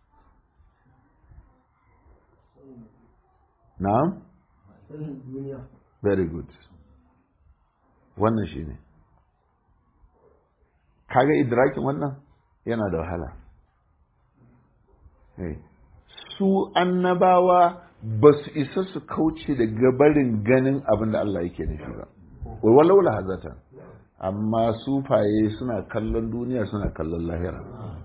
Na'am? Very good. Wannan shi ne. Kaga idrakin wannan yana da wahala. Su annabawa ba su isa su kauce daga barin ganin abin da Allah yake nufi ba. Walau lahazata. Amma sufaye suna kallon duniya suna kallon lahira.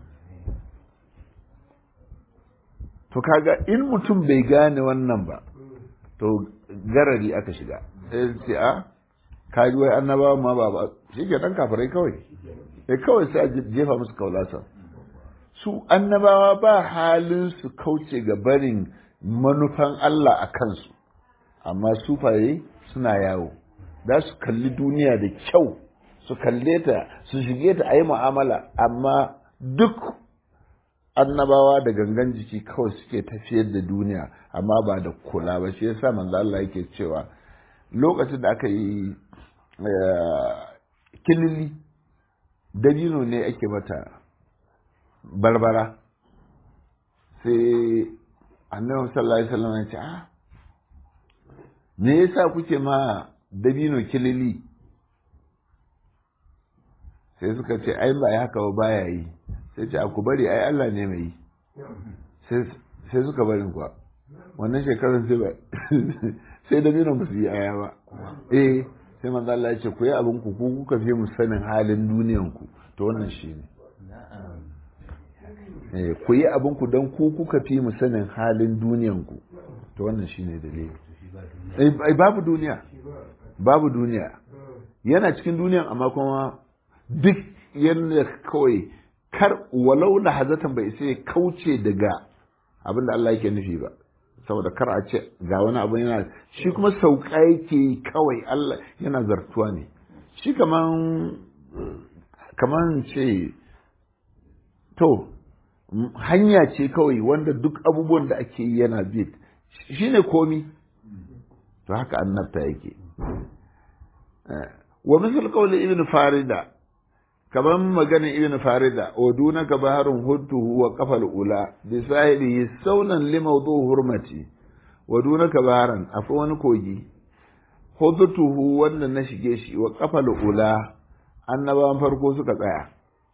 To kaga in mutum bai gane wannan ba, to garari aka shiga. Sai ce a kaji wai annabawa ma ba shi ke dan kafirai kawai. Sai kawai sai a jefa musu kaulasa. Su annabawa ba halin su kauce ga barin manufan Allah a kansu, amma sufaye suna yawo, za su kalli duniya da kyau, su kalle ta, su shige ta a yi mu'amala, amma duk annabawa da gangan jiki kawai suke tafiyar da duniya, amma ba da kula ba. Shi yasa manzo Allah yake cewa lokacin da aka yi kilili, dabino ne ake mata barbara, sai annabi sallallahu alaihi wasallam ya ce me yasa kuke ma dabino kilili? Sai suka ce ai ba haka ba baya yi. Sai ce ku bari ai Allah ne mai yi. Sai suka bari kuwa wannan shekarar sai dabino ba su yi aya ba. Sai manzo Allah ya ce ku yi abin ku kuka fi mu sanin halin duniyan ku, to wannan shine ku yi abin ku don ku kuka fi mu sanin halin duniyan ku, to wannan shine dalili. Babu duniya, babu duniya, yana cikin duniyan amma kuma duk yanda kawai kar walau lahazatan bai sai kauce daga abin da Allah yake nufi ba, saboda kar a ce ga wani abu yana shi kuma sauka yake kawai, Allah yana zartuwa ne shi kaman ce to hanya ce kawai wanda duk abubuwan da ake yi yana bit shine komi, to haka annabta yake. Wa misal qawli ibn farida, kaman magana ibn farida, wa dunaka baharun hudtuhu wa qafal ula bi sahilihi saunan li mawdu hurmati, wa dunaka baharan, afa wani kogi hudtuhu wanda na shige shi, wa qafal ula annabawan farko suka tsaya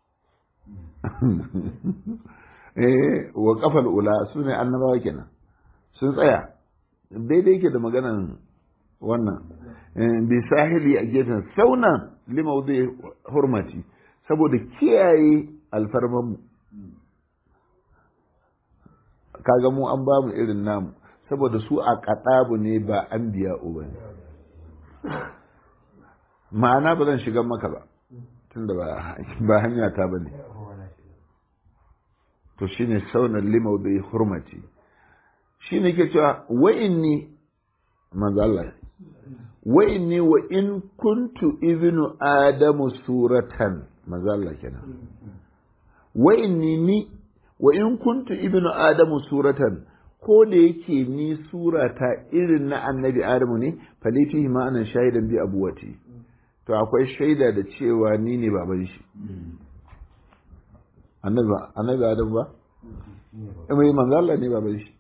wa qafal ula sune annabawa kenan sun tsaya daidai yake da maganan wannan bi sahili a gefen saunan li mawdu hurmati, saboda kiyaye alfarmanmu. Kaga mu an bamu irin namu, saboda su a kaɗabu ne ba an biya uba ne. Ma'ana ba zan shiga maka ba, tunda ba hanya ta ba ne. To shi ne saunan limau da hurmati. Shi ne ke cewa wa'inni, manzo Allah, wa'inni wa in kuntu ibnu adamu suratan, manzo Allah kenan. Wa'inni ni wa in kuntu ibnu adamu suratan, ko da yake ni surata irin na annabi Adamu ne, falifihi ma'anan shahidan bi abuwati, to akwai shaida da cewa ni ne baban shi. Annabi Adamu ba? Mai manzo Allah ne baban shi.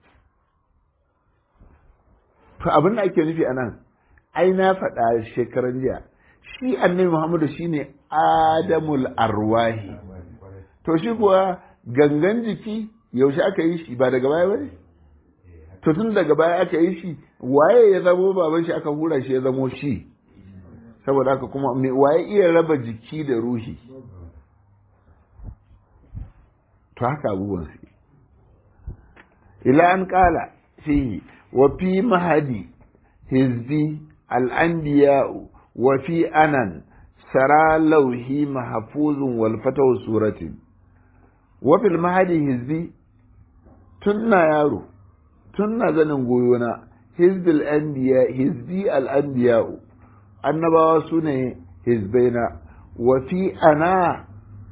To abin da ake nufi anan, ai na faɗa shekaran jiya, shi annabi Muhammadu shine Adamul arwahi. To shi kuwa gangan jiki yaushe aka yi shi, ba daga baya bane? To tun daga baya aka yi shi, waye ya zamo baban shi aka hura shi ya zamo shi? Saboda haka kuma waye iya raba jiki da ruhi? To haka abubuwan su. Ila an kala fihi wa fi mahadi hizbi al-anbiya'u wa fi anan sara lauhi mahfuzun wal fataw suratin. Wa fil mahadi hizbi, tunna yaro, tunna zanin goyona, hizbil anbiya, hizbi al-anbiya'u, annabawa sune hizbaina, wa fi ana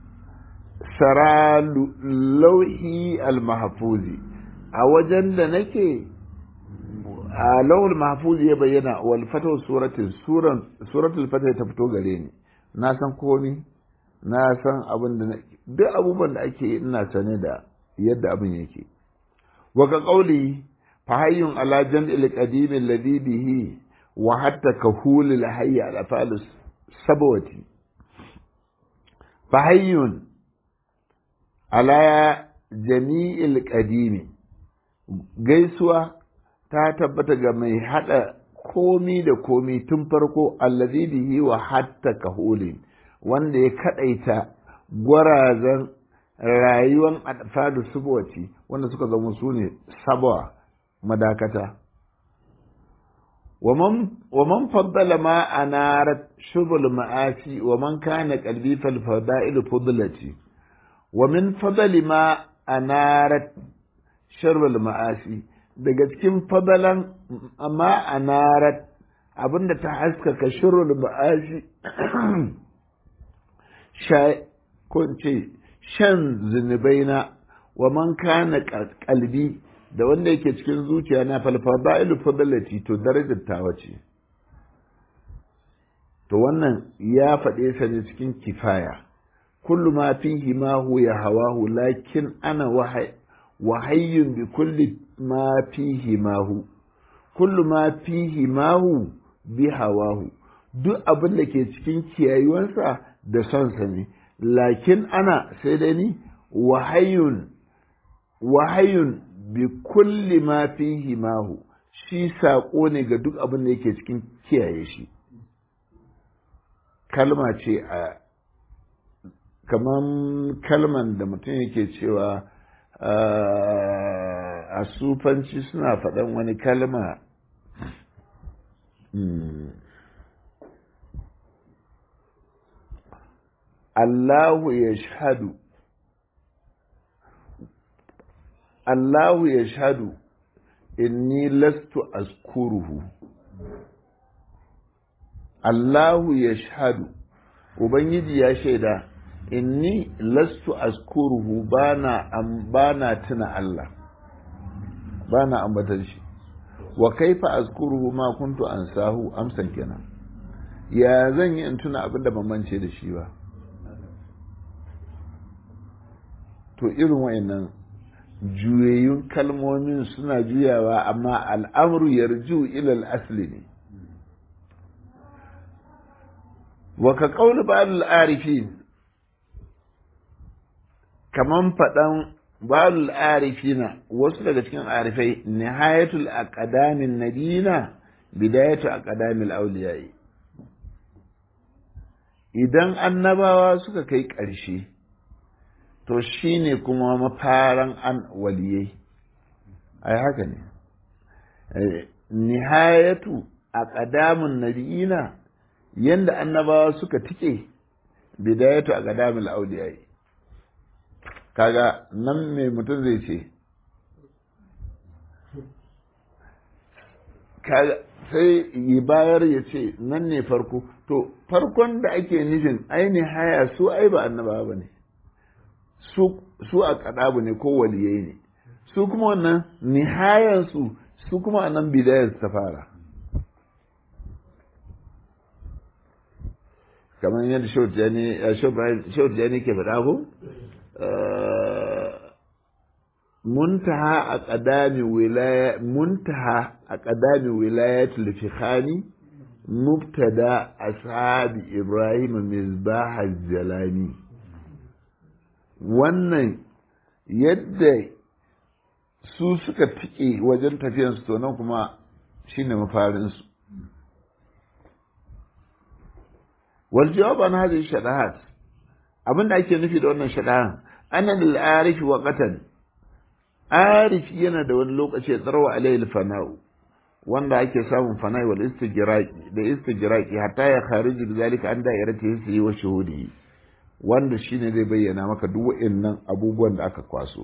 sara lauhi al-mahfuzi, a wajen da nake a lawul mahfuz ya bayyana wal fatahu suratul fatah ta fito gare ni na san komi na san abin da duk abubuwan da ake ina sane da yadda abin yake wa ka qauli fa hayyun ala jam'il qadim alladhi bihi wa hatta kahul al hayy al afalus sabawati fa hayyun ala jami'il qadim gaisuwa ta tabbata ga mai hada komi da komi tun farko allazi bihi wa hatta kahulin wanda ya kadaita gwarazan rayuwan adfadu subwati wanda suka zama su ne sabwa madakata wa man faddala ma anarat shubul ma'asi wa man kana qalbi fal fada'il fudlati wa min fadli ma anarat sharbul ma'asi daga cikin fadalan amma anarat abinda ta haskaka shirul ma'asi shan zunubaina wa man kana kalbi da wanda yake cikin zuciya na falfadailu fadalati to darajar ta wace to wannan ya faɗe sa ne cikin kifaya kullu ma fihi ma hu ya hawahu lakin ana wahayyun bi kulli ma fihi ma hu kullu ma fihi ma hu bi hawahu duk abin da ke cikin kiyayuwansa da sonsa ne lakin ana sai dai ni wahayyun bi kulli ma fihi ma hu shi saƙo ne ga duk abin da yake cikin kiyaye shi kalma ce a kaman kalman da mutum yake cewa a sufanci suna faɗan wani kalma Allahu ya shahadu inni lastu azkuruhu Allahu ya shahadu Ubangiji ya shaida inni lastu azkuruhu bana tuna Allah bana ambatan shi wa kaifa azkuruhu ma kuntu ansahu amsan kenan ya zan yi in tuna abin da ban mance da shi ba to irin wayannan juyayyun kalmomin suna juyawa amma al'amru yarju ila al-asli ne wa ka qawli ba'd al-arifin kaman faɗan ba'd arifina wasu daga cikin arifai nihayatul aqdamin nabina bidayatu aqdamil awliya'i idan annabawa suka kai ƙarshe to shine kuma mafaran an waliyai ai haka ne nihayatu aqdamun nabiyina yanda annabawa suka tike bidayatu aqdamil awliya'i kaga nan me mutum zai ce kaga sai yi bayar ya ce nan ne farko to farkon da ake nufin aini haya su ai ba annaba ba ne su a kadabu ne ko waliyai ne su kuma wannan nihayansu su kuma anan bidayar ta fara kamar yadda shautjani ke faɗa ko منتهى أقدام ولاية الفخاني مبتدا أصحاب إبراهيم مصباح الجلاني wannan yadda su suka tike wajen tafiyansu to nan kuma shine mafarinsu wal jawab an hadhihi shadahat abinda ake nufi da wannan shadahan ana lil arif waqatan arif yana da wani lokaci tsarwa alayhi fana'u wanda ake samun fana'i wal istijraqi hatta ya khariji bi zalika an da'irati hissi wa shuhudi wanda shine zai bayyana maka duk wa'annan abubuwan da aka kwaso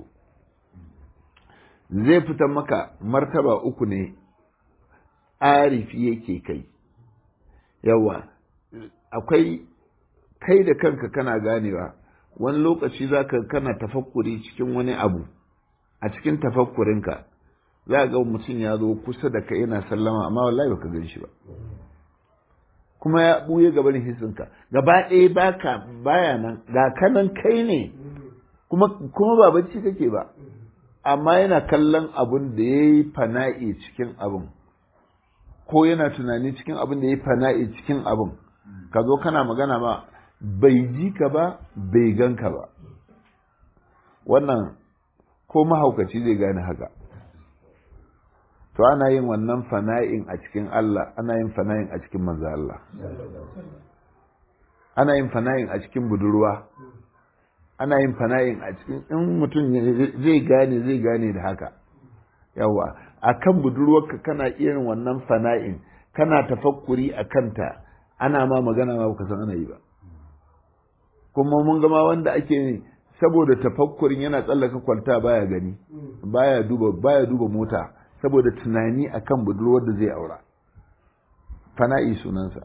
zai fitar maka martaba uku ne arifi yake kai yawa akwai kai da kanka kana ganewa wani lokaci zaka kana tafakkuri cikin wani abu a cikin tafakkurinka za ga mutum ya zo kusa da kai yana sallama amma wallahi baka gan shi ba kuma ya buye gaban hissinka gaba ɗaya baya nan ga kanan kai ne kuma ba bacci kake ba amma yana kallon abun da ya yi fana'i cikin abun ko yana tunani cikin abun da ya yi fana'i cikin abun ka zo kana magana ma bai ji ka ba bai gan ka ba wannan ko mahaukaci zai gane haka to ana yin wannan fana'in a cikin Allah ana yin fana'in a cikin manzo Allah ana yin fana'in a cikin budurwa ana yin fana'in a cikin in mutum zai gane da haka yawa akan budurwarka kana irin wannan fana'in kana tafakkuri a kanta ana ma magana ma baka san ana yi ba kuma mun gama wanda ake saboda tafakkurin yana tsallaka kwalta baya gani baya duba mota saboda tunani akan budurwar da zai aura fana'i sunansa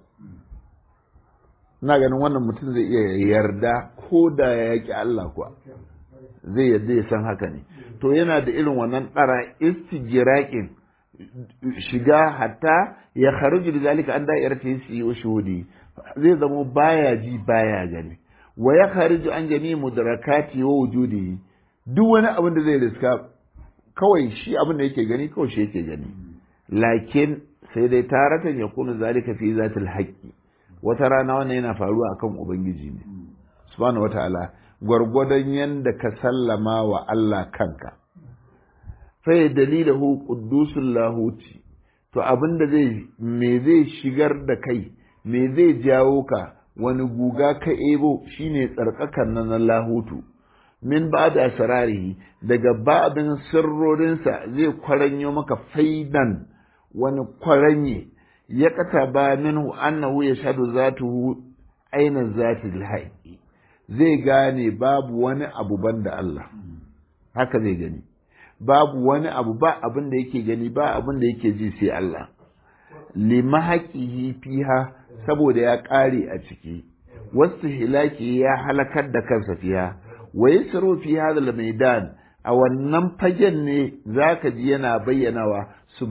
ina ganin wannan mutum zai iya yarda ko da ya yaki Allah kuwa zai yarda ya san haka ne to yana da irin wannan ɗara istijiraqin shiga hatta ya kharuju zalika an da'irati hissi wa shuhudi zai zama baya ji baya gani wa ya kharuju an jami'i mudrakati wa wujudi duk wani abin da zai riska kawai shi abin da yake gani kawai shi yake gani lakin sai dai taratan ya kunu zalika fi zatil haqqi wata rana wannan yana faruwa akan ubangiji ne subhanahu wataala gwargwadon yanda ka sallama wa Allah kanka fa dalilahu quddusul lahuti to abin da zai shigar da kai me zai jawo ka wani guga ka ebo shine tsarkakan nan lahutu min ba da sararihi daga babin sirrorinsa zai kwaranyo maka faidan wani kwaranye ya kata ba minhu annahu ya shadu zatuhu aina zatil haqqi zai gane babu wani abu banda Allah haka zai gani babu wani abu ba abin da yake gani ba abin da yake ji sai Allah limahaqihi fiha saboda ya kare a ciki wasu hilaki ya halakar da kansa fiha wa yasru fi hadha al-maidan a wannan fagen ne zaka ji yana bayyanawa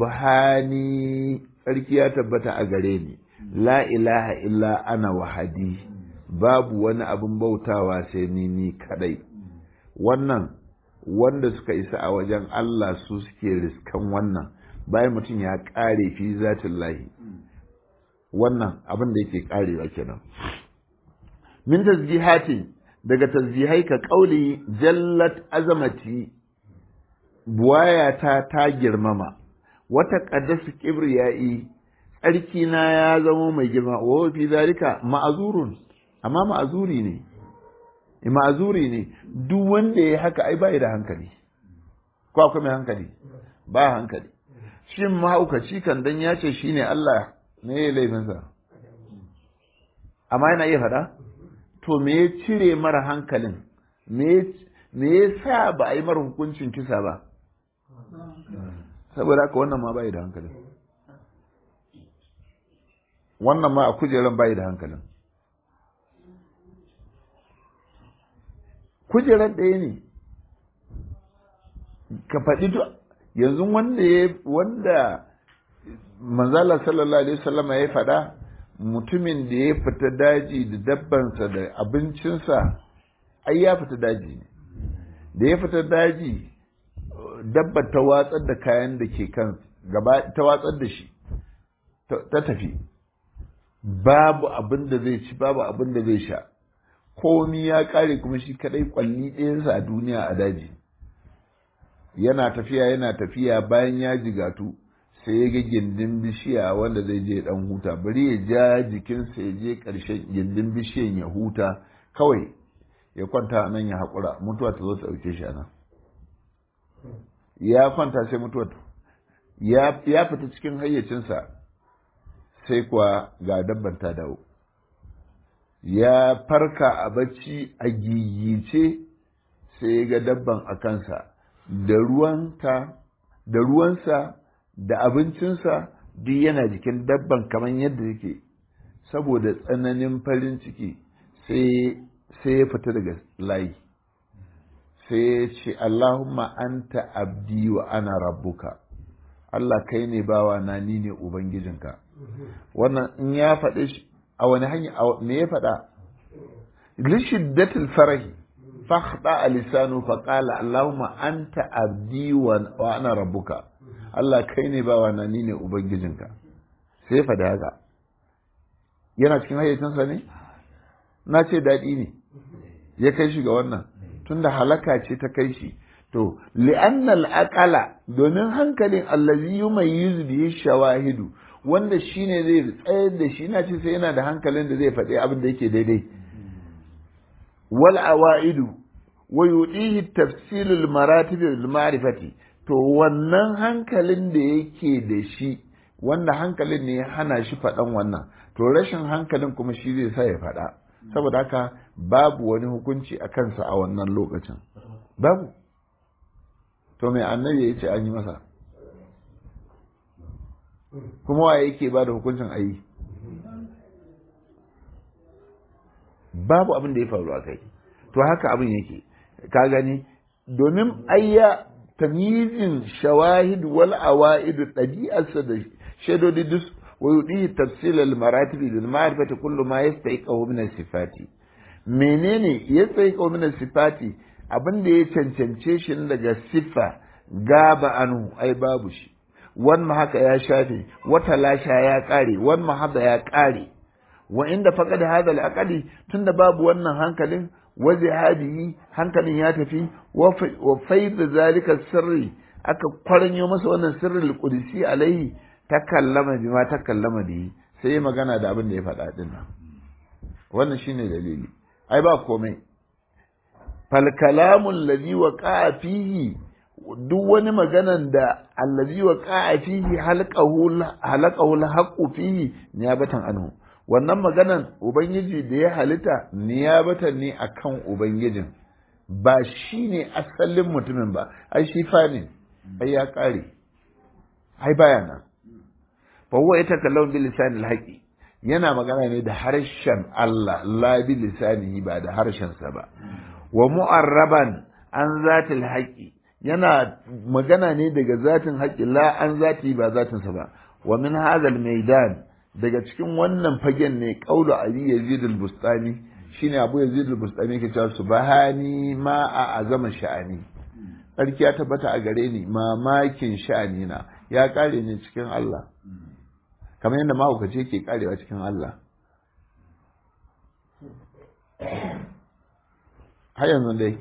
subhani sarki ya tabbata a gare ni la ilaha illa ana wahadi babu wani abin bautawa sai ni kadai wannan wanda suka isa a wajen Allah su suke riskan wannan bayan mutum ya kare fi zatillahi wannan abin da yake karewa kenan min tasbihati daga tasbihai ka kauli jallat azamati buwayata ta girmama wata qaddasu kibriyai tsarki na ya zama mai girma wa fi zalika ma'azurun amma ma'azuri ne duk wanda ya haka ai bai da hankali ko akwai mai hankali ba hankali shin mahaukaci kan dan ya ce shine Allah ne ya laifinsa amma yana iya faɗa to me ya cire mara hankalin me ya sa ba a yi mara hukuncin kisa ba saboda haka wannan ma bai da hankalin wannan ma a kujeran bai da hankalin kujeran ɗaya ne ka faɗi yanzu wanda manzala sallallahu alaihi wasallama ya faɗa mutumin da ya fita daji da dabbansa da abincinsa ai ya fita daji ne da ya fita daji dabba ta watsar da kayan da ke kan gaba ta watsar da shi ta tafi babu abin da zai ci babu abin da zai sha komi ya kare kuma shi kadai kwalli ɗayansa a duniya a daji yana tafiya bayan ya jigatu sai ya ga gindin bishiya wanda zai je dan huta bari ya ja jikinsa ya je ƙarshen gindin bishiyan ya huta kawai ya kwanta nan ya haƙura mutuwa ta zo ta ɗauke shi nan ya kwanta sai mutuwa ya fita cikin hayyacinsa sai kuwa ga dabban ta dawo ya farka a bacci a gigice sai ya ga dabban a kansa da ruwansa da abincinsa duk yana jikin dabban kamar yadda yake saboda tsananin farin ciki sai ya fita daga layi sai ya ce Allahumma anta abdi wa ana rabbuka Allah kai ne bawa na ni ne ubangijinka. Wannan in ya faɗi shi a wani hanya me ya faɗa? Li shiddatil farahi fakhda lisanu fa qala Allahumma anta abdi wa ana rabbuka. Allah kai ne bawa na ni ne ubangijinka. Sai faɗa haka. Yana cikin hayyacinsa ne? Na ce daɗi ne. Ya kai shi ga wannan. Tunda halaka ce ta kai shi. To, li'annal aqala domin hankalin allazi yumayyizu bihi shawahidu wanda shine zai tsayar da shi ina ce sai yana da hankalin da zai faɗi abin da yake daidai. Wal awaidu wa yudihi tafsilul maratib al ma'rifati to wannan hankalin da yake da shi wanda hankalin ne ya hana shi faɗan wannan to rashin hankalin kuma shi zai sa ya faɗa saboda haka babu wani hukunci a kansa a wannan lokacin babu. To mai annabi ya ce an yi masa kuma waye yake ba da hukuncin ayi babu abin da ya faru a kai to haka abin yake ka gani domin ayya tamyizin shawahid wal awaid ɗabi'arsa da shaidodi duk wa yudi tafsil al maratib lil ma'rifati kullu ma yastahiqu min al sifati menene yastahiqu min al sifati abin da ya cancance shi daga siffa gaba anu ai babu shi wannan haka ya shafe wata lasha ya kare wannan hada ya kare wa inda faqad hadha al-aqli tunda babu wannan hankalin waje hadihi hankalin ya tafi wa faid zalika sirri aka kwaranyo masa wannan sirrul qudsi alaihi takallama bima takallama da sai magana da abin da ya faɗa din nan wannan shine dalili ai ba komai fal kalamul ladhi waqa'a fihi duk wani maganan da allazi waqa'a fihi halaqahu al-haqqu fihi niyabatan anhu wannan maganan ubangiji da ya halitta niyabatan ne akan ubangijin ba shine asalin mutumin ba ai shi fa ne ai ya kare ai bayana fa huwa yatakallamu bil lisanil haqi yana magana ne da harshen Allah la bil lisanihi ba da harshen sa ba wa mu'arraban an zatil haqi yana magana ne daga zatin haƙi la an zati ba zatinsa ba wa min hadal maidan daga cikin wannan fagen ne qaulu abi yazid al-bustami shine abu yazid al-bustami yake cewa subhani ma a azama sha'ani sarki ya tabbata a gare ni mamakin sha'ani na ya kare ni cikin Allah kamar yadda mahaukaci yake karewa cikin Allah har yanzu dai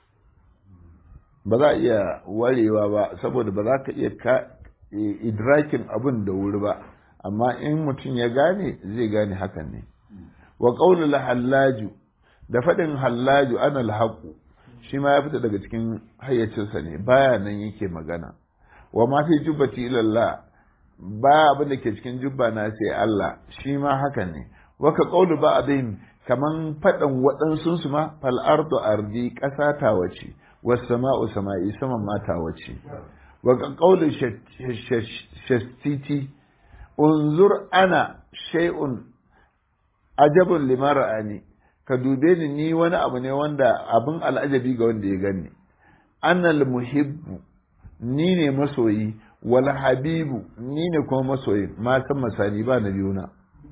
ba za a iya warewa ba saboda ba za ka iya idrakin abin da wuri ba amma in mutum ya gane zai gane hakan ne wa qaulul hallaju da faɗin hallaju ana alhaqu shi ma ya fita daga cikin hayyacinsa ne baya nan yake magana wa ma fi jubbati ila Allah ba abin da ke cikin jubba na sai Allah shi ma haka ne wa ka qaulu ba'dihim kaman faɗan waɗansu su ma fal ardu ardi ƙasa ta wace والسماء سمائي سما ما تاوتشي وقول الشستيتي انظر أنا شيء عجب لما رأني كدوبيني ني وانا أبني واندا أبن الأجبي قوان دي غني أنا المحب نيني مسوي ولا حبيب نيني كو مسوي ما سمى سانيبا نبيونا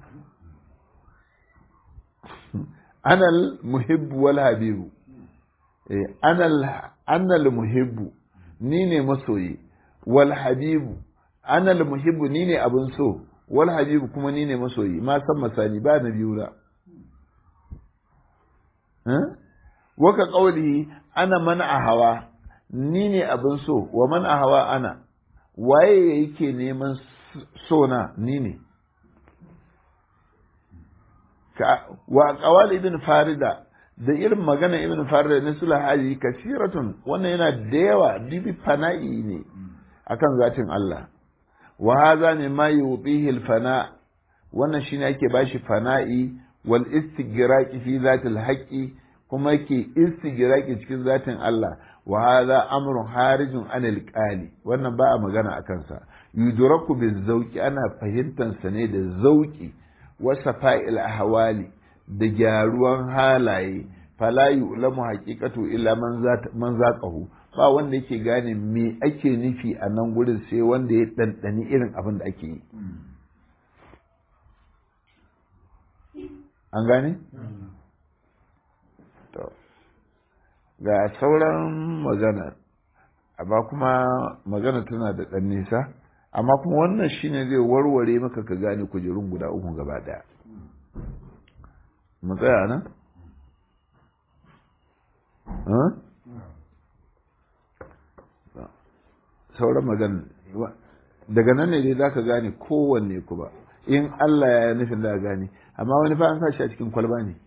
أنا المحب والحبيب ana muhibbu ni ne masoyi wal habibu ana muhibbu ni ne abin so wal habibu kuma ni ne masoyi ma san masani ba na biyu na waka qawlihi ana man hawa ni ne abin so wa man hawa ana waye yake neman so na ni ne wa qawali ibn farida da irin magana ibn farid na sulahaji kasiratun wannan yana da yawa dibi fana'i ne akan zatin Allah wa hadha ne ma yubihi al-fana wannan shine ake bashi fana'i wal istighraqi fi zatil haqqi kuma yake istighraqi cikin zatin Allah wa hadha amrun harijun anil qali wannan ba a magana akan sa yudraku bizauqi ana fahimtar sa ne da zauki wa safa'il ahwali da gyaruwan halaye fala yu'lamu haqiqatu illa man zaqahu ba wanda yake gane me ake nufi a nan gurin sai wanda ya ɗanɗani irin abin da ake yi. An gane? To, ga sauran magana, amma kuma magana tana da ɗan nisa, amma kuma wannan shine zai warware maka ka gane kujerun guda uku gaba ɗaya. Mu tsaya nan? Sauran magana daga nan ne dai za ka gane kowanne kuma in Allah ya nufin da gane, amma wani fa an sa shi a cikin kwalba ne.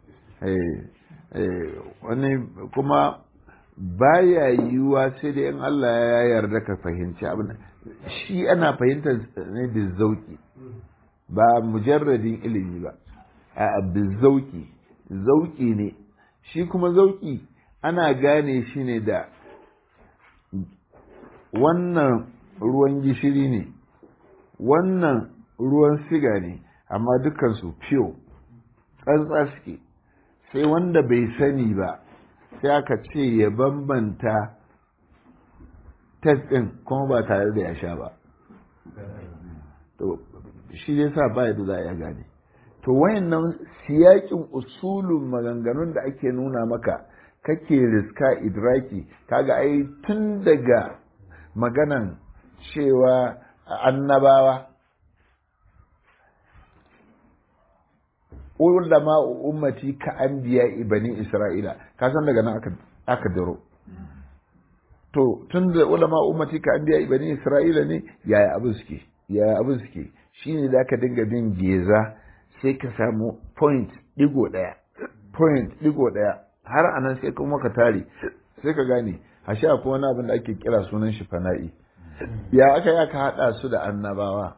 Wani kuma baya yiwuwa sai da in Allah ya yarda ka fahimci abin. Shi ana fahimtar ne da zauki, ba mujarradin ilimi ba, a bizauki, zauki ne. Shi kuma zauki ana gane shi ne da wannan ruwan gishiri ne, wannan ruwan siga ne, amma dukansu fiyo tsantsa suke. Sai wanda bai sani ba sai aka ce ya bambanta test ɗin kuma ba tare da ya sha ba. To shi ya sa ba yadda za a gane. To wayannan siyakin usulun maganganun da ake nuna maka kake riska idraki, kaga ai tun daga maganan cewa annabawa ulama ummati ka anbiya bani isra'ila, ka san daga nan aka daro. To tun da ulama ummati ka anbiya bani isra'ila ne, yaya abin suke shine da ka dinga bin geza sai ka samu point digo daya har anan sai kuma ka tare sai ka gane ashe akwai wani abin da ake kira sunan shi fana'i. Ya aka hada su da annabawa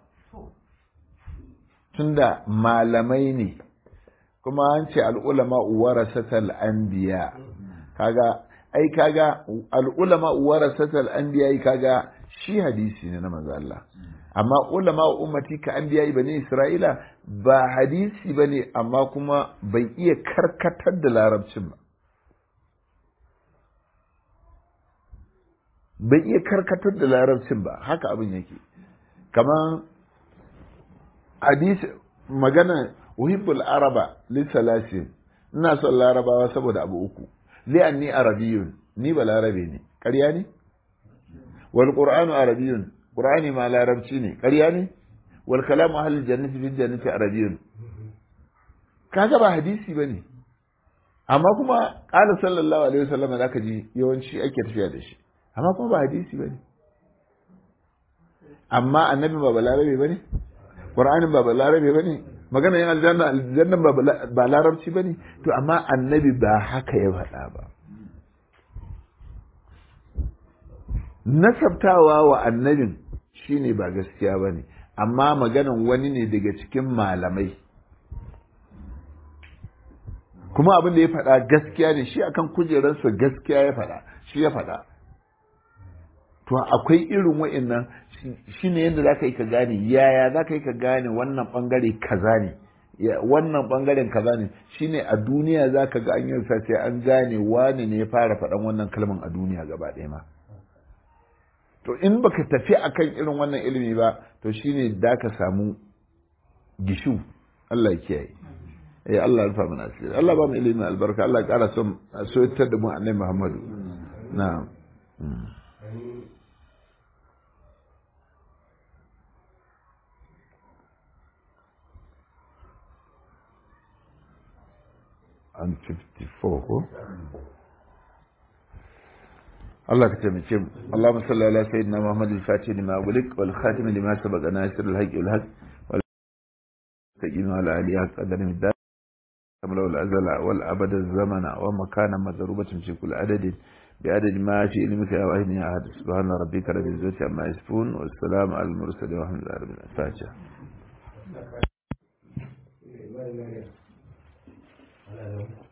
tunda malamai ne, kuma an ce al'ulama warasatal anbiya, kaga al'ulama warasatal anbiya, kaga shi hadisi ne na manzo Allah. Amma ulama ummati ka anbiya bani isra'ila ba hadisi bane, amma kuma bai iya karkatar da larabcin ba, haka abin yake. Kaman hadisi magana uhibbul araba li salasin, ina son larabawa saboda abu uku. Li anni arabiyyun, ni ba larabe ne, ƙarya ne? Wal qur'anu arabiyyun, qur'ani ma larabci ne, ƙarya ne? Wal kalamu ahlul jannati fil jannati arabiyyun, kaga ba hadisi bane. Amma kuma qala sallallahu alaihi wasallam zaka ji yawanci ake tafiya da shi, amma kuma ba hadisi bane. Amma annabi ba larabe bane, qur'anin ba larabe bane, magana yin aljanna ba larabci ba ne. To amma annabi ba haka ya faɗa ba. Nasabtawa wa annabin shine ba gaskiya ba ne, amma maganan wani ne daga cikin malamai, kuma abin da ya faɗa gaskiya ne, shi akan kujerarsa gaskiya ya faɗa, shi ya faɗa. To akwai irin wa'annan, shi ne yadda za ka yi ka gane, yaya za ka yi ka gane wannan ɓangare kaza ne, wannan ɓangaren kaza ne. Shi ne a duniya za ka ga an yi sai an gane wane ne ya fara faɗan wannan kalman a duniya gaba ɗaya ma. To in baka tafi akan irin wannan ilimi ba, to shi ne da ka samu gishu. Allah ya kiyaye. Allah ya rufa mana asiri. Allah ba mu ilimin albarka. Allah ya ƙara son soyatar da mu annabi Muhammadu. Na'am. And 54 ko Allah ka taimake mu. Allahumma salli ala sayyidina Muhammad al-Fatih lima ughliq wal khatim lima sabaqa nasir al-haqq wal haqq wal taqim ala alihi qadar midda kamla wal azala wal abad az-zaman wa makana madrubatin fi kulli adadin بعدد ما في علمك يا واحد يا أحد. سبحان ربك رب العزة عما يصفون والسلام على المرسلين والحمد لله رب العالمين. الفاتحة.